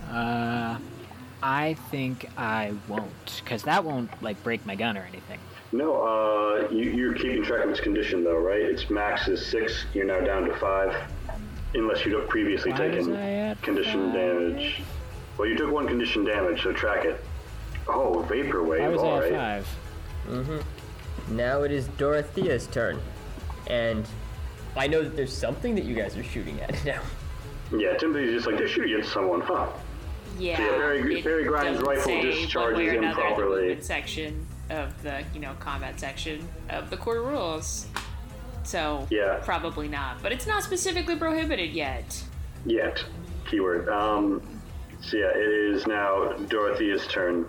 I think I won't, because that won't break my gun or anything. No, you're keeping track of its condition though, right? Its max is 6. You're now down to 5, unless you've previously Why was taken I at condition 5? damage. Well, you took 1 condition damage, so track it. Oh, vapor wave. I was all at right. 5. Now it is Dorothea's turn. And I know that there's something that you guys are shooting at now. Yeah, Timothy's just like they're shooting at someone, huh? Yeah, Yeah, it Barry Grind's doesn't rifle say discharges one way or another in the improperly. movement section of the combat section of the core rules. So Yeah. probably not, but it's not specifically prohibited yet. Yet, keyword. So yeah, it is now Dorothea's turn.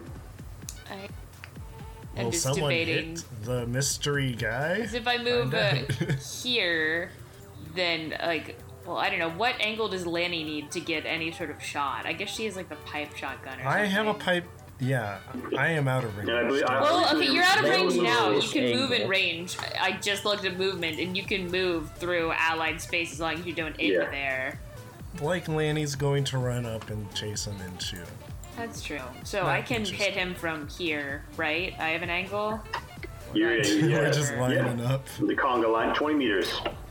I'm Will just someone debating. hit the mystery guy? 'Cause if I move Find out. here, then well, I don't know. What angle does Lanny need to get any sort of shot? I guess she has the pipe shotgun or something. I have a pipe. Yeah, I am out of range. And I believe. Well, okay, you're out of range Lanny now. You is can move in angle. range. I just looked at movement, and you can move through allied space as long as you don't into Yeah. there. Like Lanny's going to run up and chase him and shoot him. That's true. So Not I can interesting. hit him from here, right? I have an angle. You're We're just lining up, The conga line, 20 meters.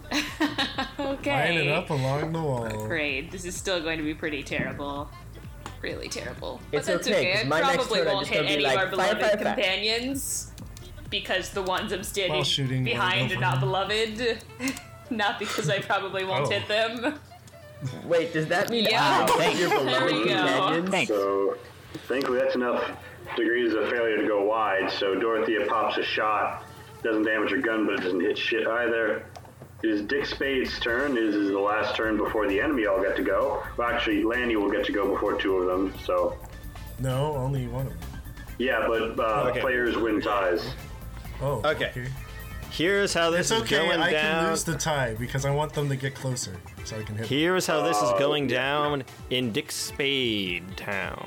Okay. lining up along the wall. Great. This is still going to be pretty terrible. Really terrible. But It's that's okay, okay. 'cause I my next probably turn I'm won't just hit gonna be any of our like, fire, beloved fire, fire. companions because the ones I'm standing While shooting behind one are not over. beloved. Not because I probably won't Oh. hit them. Wait, does that mean Yeah. I hit your There beloved we go. companions? Thanks. So, thankfully, that's enough degrees of failure to go wide. So Dorothea pops a shot, doesn't damage her gun, but it doesn't hit shit either. It is Dick Spade's turn. This is the last turn before the enemy all get to go. Well, actually, Lanny will get to go before 2 of them. So, No, only one of them. yeah, but Okay. players win ties. Oh, Okay. Here's how this It's is okay. going I can down. lose the tie because I want them to get closer so I can hit. Here's how this is going down in Dick Spade Town.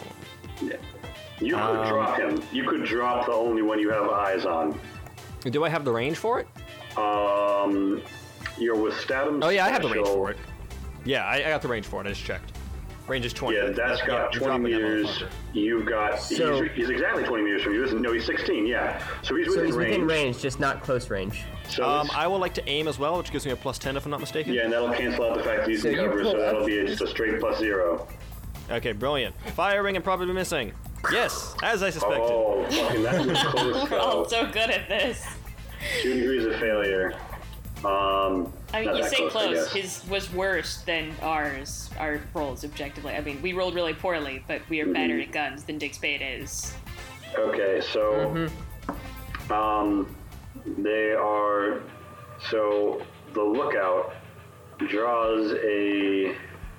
You could drop him. You could drop the only one you have eyes on. Do I have the range for it? You're with Statum. Oh yeah, I have the range Special. for it. Yeah, I got the range for it. I just checked. Range is 20. Yeah, that's got I'm 20 dropping that meters. motherfucker. You've got. So- he's exactly 20 meters from you. Isn't? No, he's 16. Yeah. So he's So within he's range. within range, just not close range. So I will like to aim as well, which gives me a +10 if I'm not mistaken. yeah, and that'll cancel out the fact that he's So in you cover. pull So that'll up- be just a straight +0. Okay, brilliant. Firing and probably missing. Yes, as I suspected. Oh, fucking that was close. We're all though. so good at this. 2 degrees of failure. I mean, Not you that say I close. guess. His was worse than ours. Our rolls, objectively. I mean, we rolled really poorly, but we are better at guns than Dick Spade is. Okay, so they are. So the lookout draws a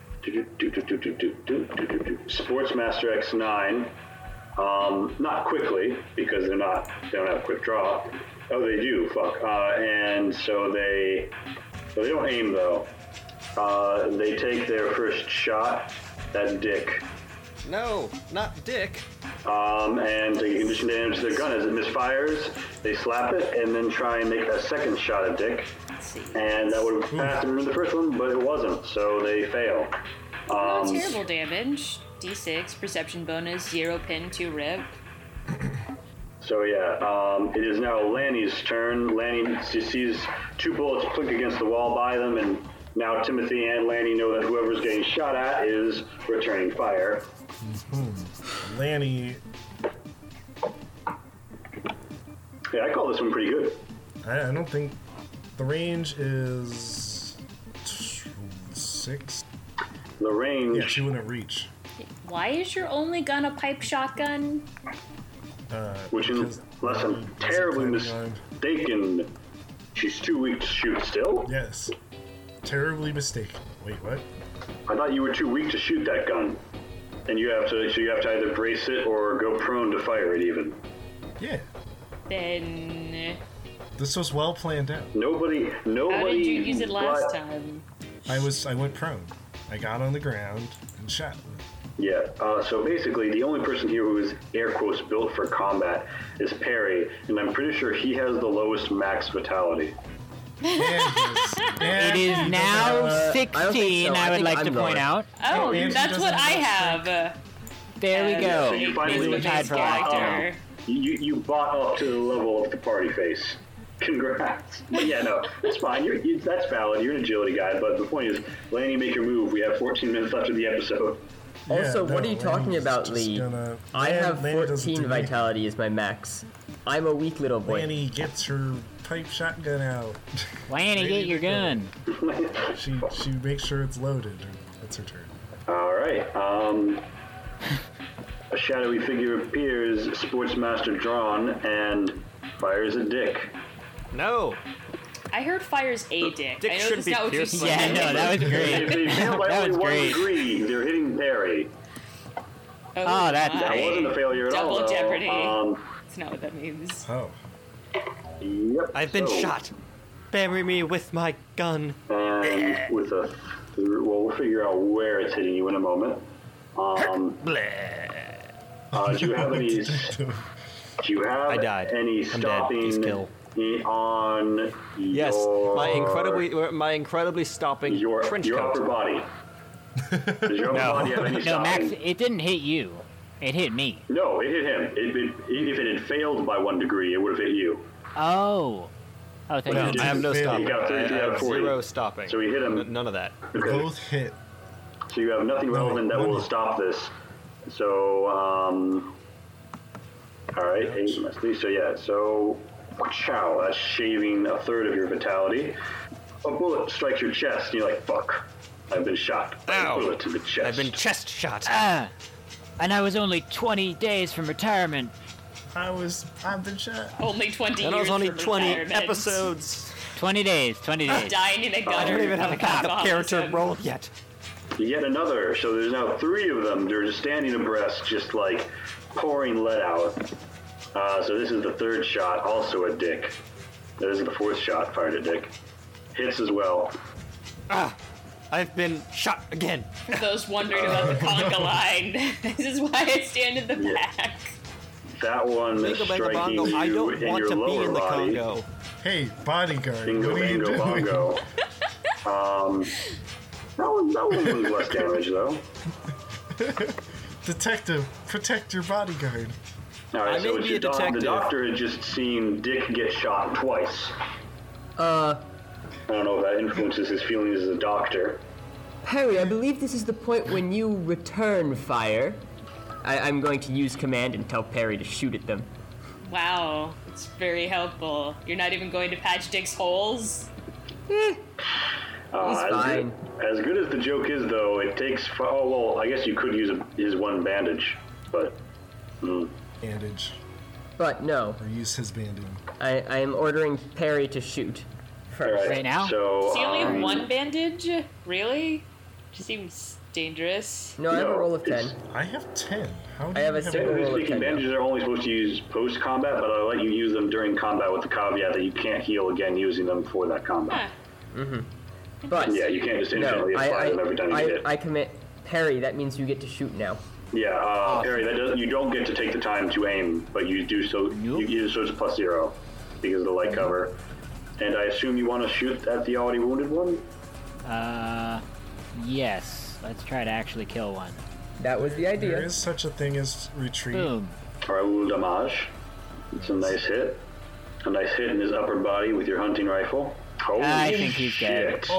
Sportsmaster X9. Not quickly because they don't have quick draw. Oh, they do. Fuck. And so they don't aim though. They take their first shot at Dick. No, not Dick. And they condition damage to their gun as it misfires. They slap it and then try and make a second shot at Dick. Let's see. And that would have passed them in the first one, but it wasn't, so they fail. Not terrible damage. D6, perception bonus, 0 pin, 2 rip. So yeah, it is now Lanny's turn. Lanny sees 2 bullets click against the wall by them, and now Timothy and Lanny know that whoever's getting shot at is returning fire. Lanny, Yeah, I call this one pretty good. I don't think the range is 6. The range. Yeah, she wouldn't reach. Why is your only gun a pipe shotgun? Which, Because unless Lanny I'm wasn't terribly planning on- mistaken, she's too weak to shoot still? Yes. Terribly mistaken. Wait, what? I thought you were too weak to shoot that gun. And you have to either brace it or go prone to fire it even. Yeah. Then This was well planned out. Nobody how did you use it last but- time? I went prone. I got on the ground and shot. Yeah, so basically the only person here who is air quotes built for combat is Perry, and I'm pretty sure he has the lowest max vitality. It is now I don't think 16, so. I I would think like I'm to point lower. out. Oh, Angie that's doesn't what I have have. There we go. so you finally We were tied for last. character. You bought up to the level of the party face. Congrats. But yeah, no, it's fine. That's valid. You're an agility guy, but the point is, Lanny, make your move. We have 14 minutes left of the episode. Also, what are you Lanny's talking about, just Lee? gonna- I have Lanny doesn't 14 do vitality as my max. I'm a weak little boy. Lanny gets her pipe shotgun out. Lanny, get your gun. She makes sure it's loaded. That's her turn. All right. A shadowy figure appears, Sportsmaster drawn, and fires a Dick. No. I heard fire's a dick. Dick I know shouldn't that's be not what you pierced by said. Yeah, no, that was If great. they fail by That only was 1 great. degree, they're hitting Perry. Oh, that's my. That great. wasn't a failure at all. Double though. jeopardy. That's not what that means. Oh. Yep. I've been so, shot. Bury me with my gun. And with a, well, we'll figure out where it's hitting you in a moment. Do you have any? Do you have I died. any I'm dead. Please stopping kill. on Yes, your, my incredibly stopping your trench your upper coat. body? Does your upper No. body have any No, stopping? Max, it didn't hit you. It hit me. No, it hit him. If it had failed by 1 degree, it would have hit you. Oh. Oh, thank Well, you. you I have no Failed. stopping. You got I 32 out of have 40. 0 stopping. So he hit him. None of that. Okay. Both hit. So you have nothing relevant that will stop this. So, all right, 8 must be. So yeah, so, chow, that's shaving a third of your vitality. A bullet strikes your chest, and you're like, fuck, I've been shot. Ow. A bullet to the chest. I've been chest shot. Ah, and I was only 20 days from retirement. I've been shot. Only 20 and I years was only from 20 retirement. episodes. 20 days, 20 days. Dying in a gun. I don't even have a backup character role. rolled yet. You get another, so there's now 3 of them. They're just standing abreast, just like pouring lead out. So this is the 3rd shot, also a Dick. This is the 4th shot fired at Dick. Hits as well. I've been shot again. For those wondering about the conga line, this is why I stand in the back. That one Bingo, bango, striking bongo. you I don't in want your to be lower in the body. Congo. Hey, bodyguard, Bingo, what are you bango, doing? bongo. That one was less damage though. Detective, protect your bodyguard. All right, I so may it's be a your the detective. doctor had just seen Dick get shot twice. I don't know if that influences his feelings as a doctor. Perry, I believe this is the point when you return fire. I'm going to use command and tell Perry to shoot at them. Wow, it's very helpful. You're not even going to patch Dick's holes? He's fine. As good as the joke is, though, it takes. Oh well, I guess you could use his one bandage, but. Bandage. But no, Or use his bandage. I am ordering Perry to shoot first. Alright, Right now? So. Does he only have one bandage? Really? Seems dangerous. No, I have a No, roll of 10. I have 10. How do I have you a single Technically roll of speaking, 10 now. bandages are only supposed to use post-combat, but I'll let you use them during combat with the caveat that you can't heal again using them for that combat. Huh. But Yeah, you can't just no, instantly apply them every time you hit. I commit Perry. That means you get to shoot now. Yeah, Harry, you don't get to take the time to aim, but you do so. You use so it's +0 because of the light cover. And I assume you want to shoot at the already wounded one. Yes. Let's try to actually kill one. That was the There idea. is such a thing as retreat. Boom. Raoul Damage. It's a nice hit. A nice hit in his upper body with your hunting rifle. Holy I think he's shit. dead.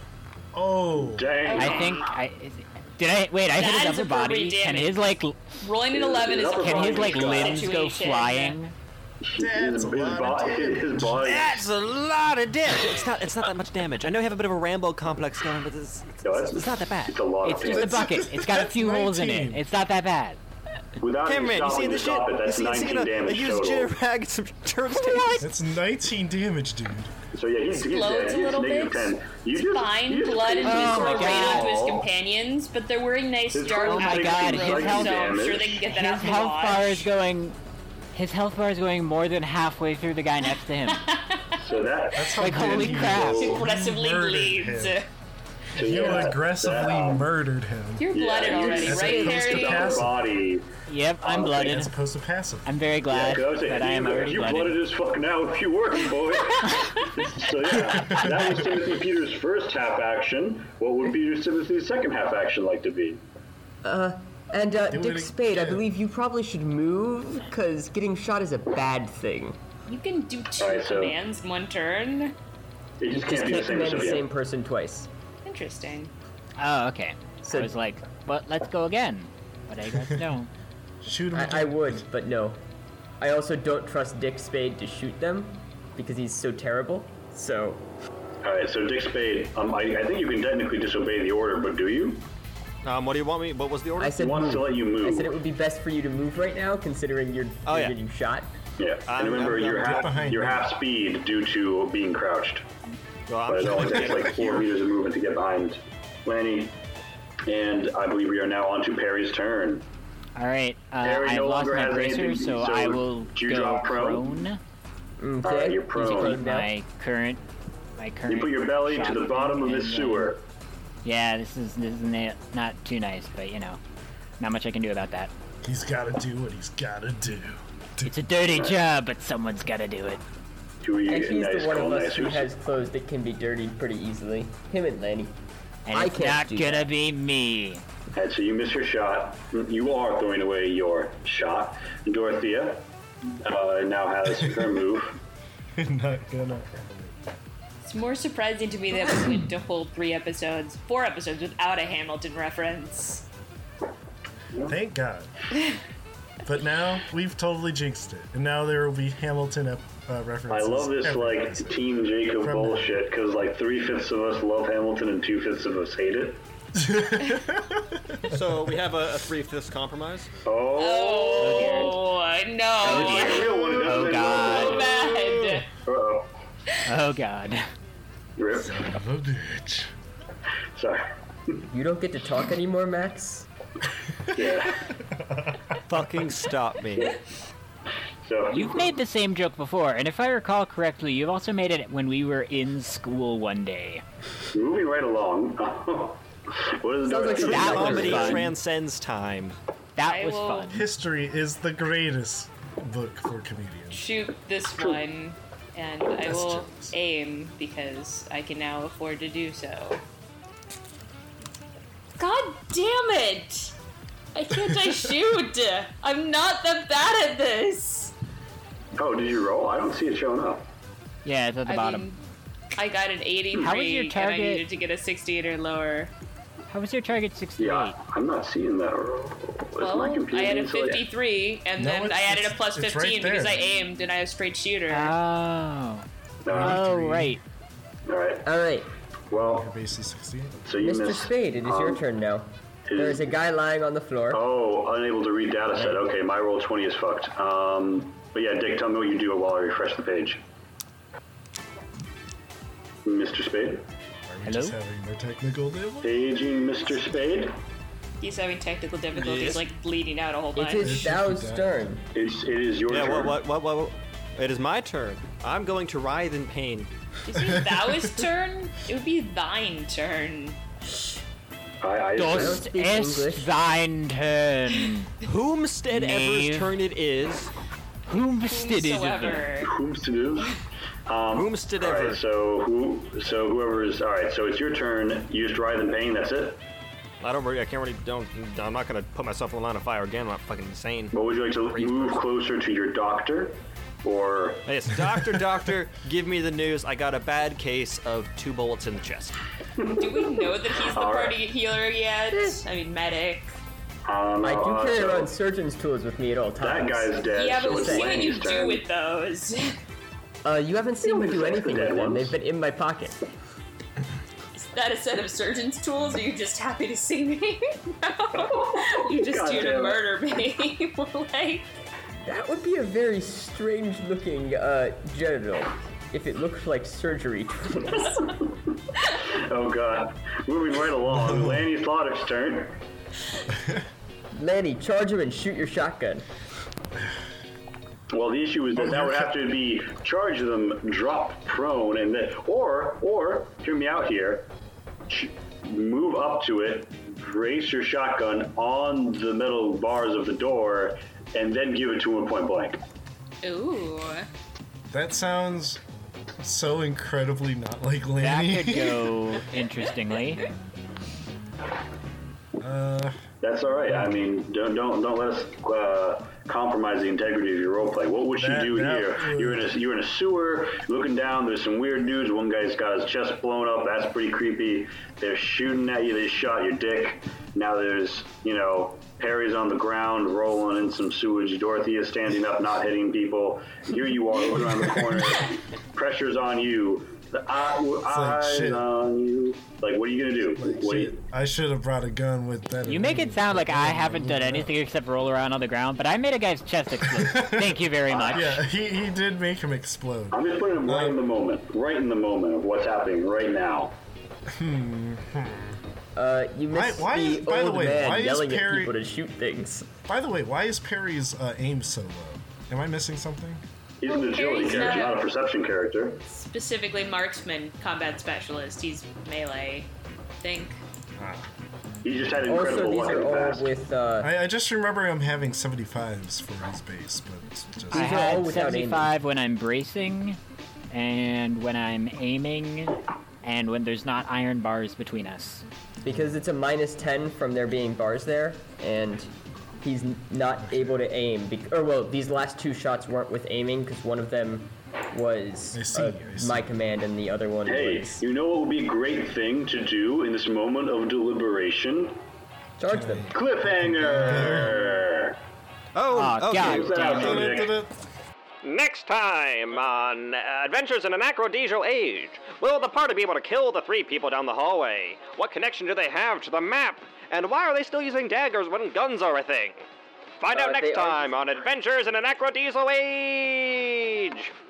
Oh. Dang. I think did I wait? I hit That his is upper body. appropriate Can damage. his like Rolling an 11 is a can his like Situation. limbs go flying? That's a lot of his body. That's a lot of damage. It's not that much damage. I know you have a bit of a Rambo complex going, but it's not that bad. It's a lot It's of just a damage. bucket. It's got a few holes in it. 19. It's not that bad. Without Cameraman, you stopping seeing to this shit? stop it, You that's see 19 a damage used total. jitter rag and some turf sticks? That's 19 damage, dude. So yeah, he's Explodes dead. a little He's bit. -10. You It's just- fine. you just Blood take and Oh his my rain God. onto his companions, but they're wearing nice His dark friends Oh my take God, some his psychic health- so I'm sure damage. they can get that His out in the health bar is wash. going. His health bar is going more than halfway through the guy next to him. So That's how Like, dead holy he crap. was. Aggressively Murdered bleeds. him. so You yeah, aggressively that, murdered him. You're blooded yeah, already, As right, opposed to Harry? pass- upper body. Yep, I'm Okay, blooded. As opposed to passive. I'm very Yeah, glad 'cause I was saying, that I am already you're blooded. blooded as fuck now if you weren't, boy. So yeah, that was Timothy Peters' first half action. What would be Timothy's second half action like to be? And Do Dick it Spade, I again. believe you probably should move, because getting shot is a bad thing. You can do two Alright, so- commands in one turn. You just Just can't be the can't same command the recipient. same person twice. Interesting. Oh, okay. So- I was like, but let's go again. But I guess no. Shoot him. I would, but no. I also don't trust Dick Spade to shoot them, because he's so terrible. So, Alright, so Dick Spade, I think you can technically disobey the order, but do you? What do you want me? What was the order? I He said wants to move. let you I move. said it would be best for you to move right now, considering you're Oh, yeah. getting shot. Yeah, and remember, I'm you're get behind me. half speed due to being crouched. Well, But it I'm only takes like 4 meters of movement to get behind Lanny. And I believe we are now on to Perry's turn. All right. Harry I've no lost longer my has bracer, anything, so so I will do you go drop prone? prone. Okay. Alright, you're He's prone. prone now. My current. You put your belly to the bottom of this shotgun, sewer. Yeah, this is not too nice, but you know, not much I can do about that. He's gotta do what he's gotta do. It's a dirty job, but someone's gotta do it. Who are you And he's nice the one of us who colonizers? has clothes that can be dirtied pretty easily. Him and Lanny. And I it's can't not do gonna that. be me. And so you miss your shot. You are throwing away your shot. Dorothea now has her move. Not gonna. It's more surprising to me that we went to hold 4 episodes without a Hamilton reference. Thank God. But now we've totally jinxed it, and now there will be Hamilton I references. love this every like episode. Team Jacob From- bullshit because like 3/5 of us love Hamilton and 2/5 of us hate it. So we have a 3/5 compromise. Oh, Oh, no. real one. Oh, God. Bad. Uh-oh. Oh God. Rip. Son of a bitch. Sorry. You don't get to talk anymore, Max? Yeah. Fucking stop me. So You've made the same joke before, and if I recall correctly, you've also made it when we were in school one day. moving right along. What is Sounds like the something That was Comedy fun. transcends time. That I was will- fun. History is the greatest book for comedians. Shoot this one, and I That's will jokes. aim because I can now afford to do so. God damn it! Why can't I shoot? I'm not that bad at this. Oh, did you roll? I don't see it showing up. Yeah, it's at the I bottom. mean, I got an 83, How was your and I target? needed to get a 68 or lower. How was your target 68? Yeah, I'm not seeing that roll. Is my computer I had a being silly? 53, and No, then I added a it's plus right 15 there. because I aimed and I was straight shooter. Oh. No. Oh, right. All right. All right, Well, Your base is 68. so you Mr. missed. Spade, it is your turn now. There is a guy lying on the floor. Oh, unable to read data set. Okay, my roll 20 is fucked. But yeah, Dick, tell me what you do while I refresh the page. Mr. Spade? Are we Hello? just having more technical difficulties? Paging Mr. Spade. He's having technical difficulties, Yes. like bleeding out a whole It bunch. is Thou's turn. It is your Yeah, turn. what? It is my turn. I'm going to writhe in pain. Is it Thou's turn? It would be thine turn. I Das speak English. ist dein Turn. Whomstead Knave. ever's turn it is. Whomstead is it? Whosoever. Whom's to do? Whomstead All ever. right, so whoever's all right. So it's your turn. You just writhe in pain. That's it. I can't really, I'm not gonna put myself in the line of fire again. I'm not fucking insane. But would you like to move closer to your doctor, or Yes, doctor, give me the news. I got a bad case of 2 bullets in the chest. Do we know that he's the All right. party healer yet? I mean, medic. I do carry so around surgeon's tools with me at all that times. guy's dead. Yeah, but so we'll it's see what you Laney's do turn. with those. You haven't seen me do anything Dead with them. ones. They've been in my pocket. Is that a set of surgeon's tools, or are you just happy to see me? No. You just God here to damn it. murder me. Like, That would be a very strange looking genital if it looked like surgery tools. Oh god. Moving right along. Laney Slaughter's turn. Lanny, charge him and shoot your shotgun. Well, the issue is that would have to be charge them, drop prone, and then or hear me out here. Move up to it, brace your shotgun on the metal bars of the door, and then give it to him point blank. ooh. That sounds so incredibly not like That Lanny. could go interestingly. That's all right. I mean, don't let us compromise the integrity of your roleplay. What would you That- do that here? would- You're in a sewer, looking down. There's some weird dudes. One guy's got his chest blown up. That's pretty creepy. They're shooting at you. They shot your dick. Now there's Perry's on the ground rolling in some sewage. Dorothy is standing up, not hitting people. Here you are looking around the corner. Pressure's on you. The eyes shit. on you. Like, what are you gonna do? Like, What do shit, I should have brought a gun with that. You make it sound like I haven't done anything except roll around on the ground, but I made a guy's chest explode. Thank you very much. Yeah, he did make him explode. I'm just putting him right in the moment of what's happening right now. You missed Why is- the by the old way, man why is yelling at Perry- people to shoot things. By the way, why is Perry's aim so low? Am I missing something? He's an agility Perry's character, not- not a perception character. Specifically marksman, combat specialist. He's melee, I think. He just had Also, incredible these luck are and all fast. with I just remember him having 75s for his base, but it's just I These are all had without 75 when I'm bracing, and when I'm aiming, and when there's not iron bars between us. because it's a -10 from there being bars there, and he's not able to aim. These last 2 shots weren't with aiming because one of them was I see. my command and the other one Hey, was you know what would be a great thing to do in this moment of deliberation? charge them. Cliffhanger! Oh, Oh, okay. God Use that damn outro, it. Nick. Next time on Adventures in an Acrodesial Age, will the party be able to kill the 3 people down the hallway? What connection do they have to the map? And why are they still using daggers when guns are a thing? Find out They next are time on Adventures in an Acrodesial Age!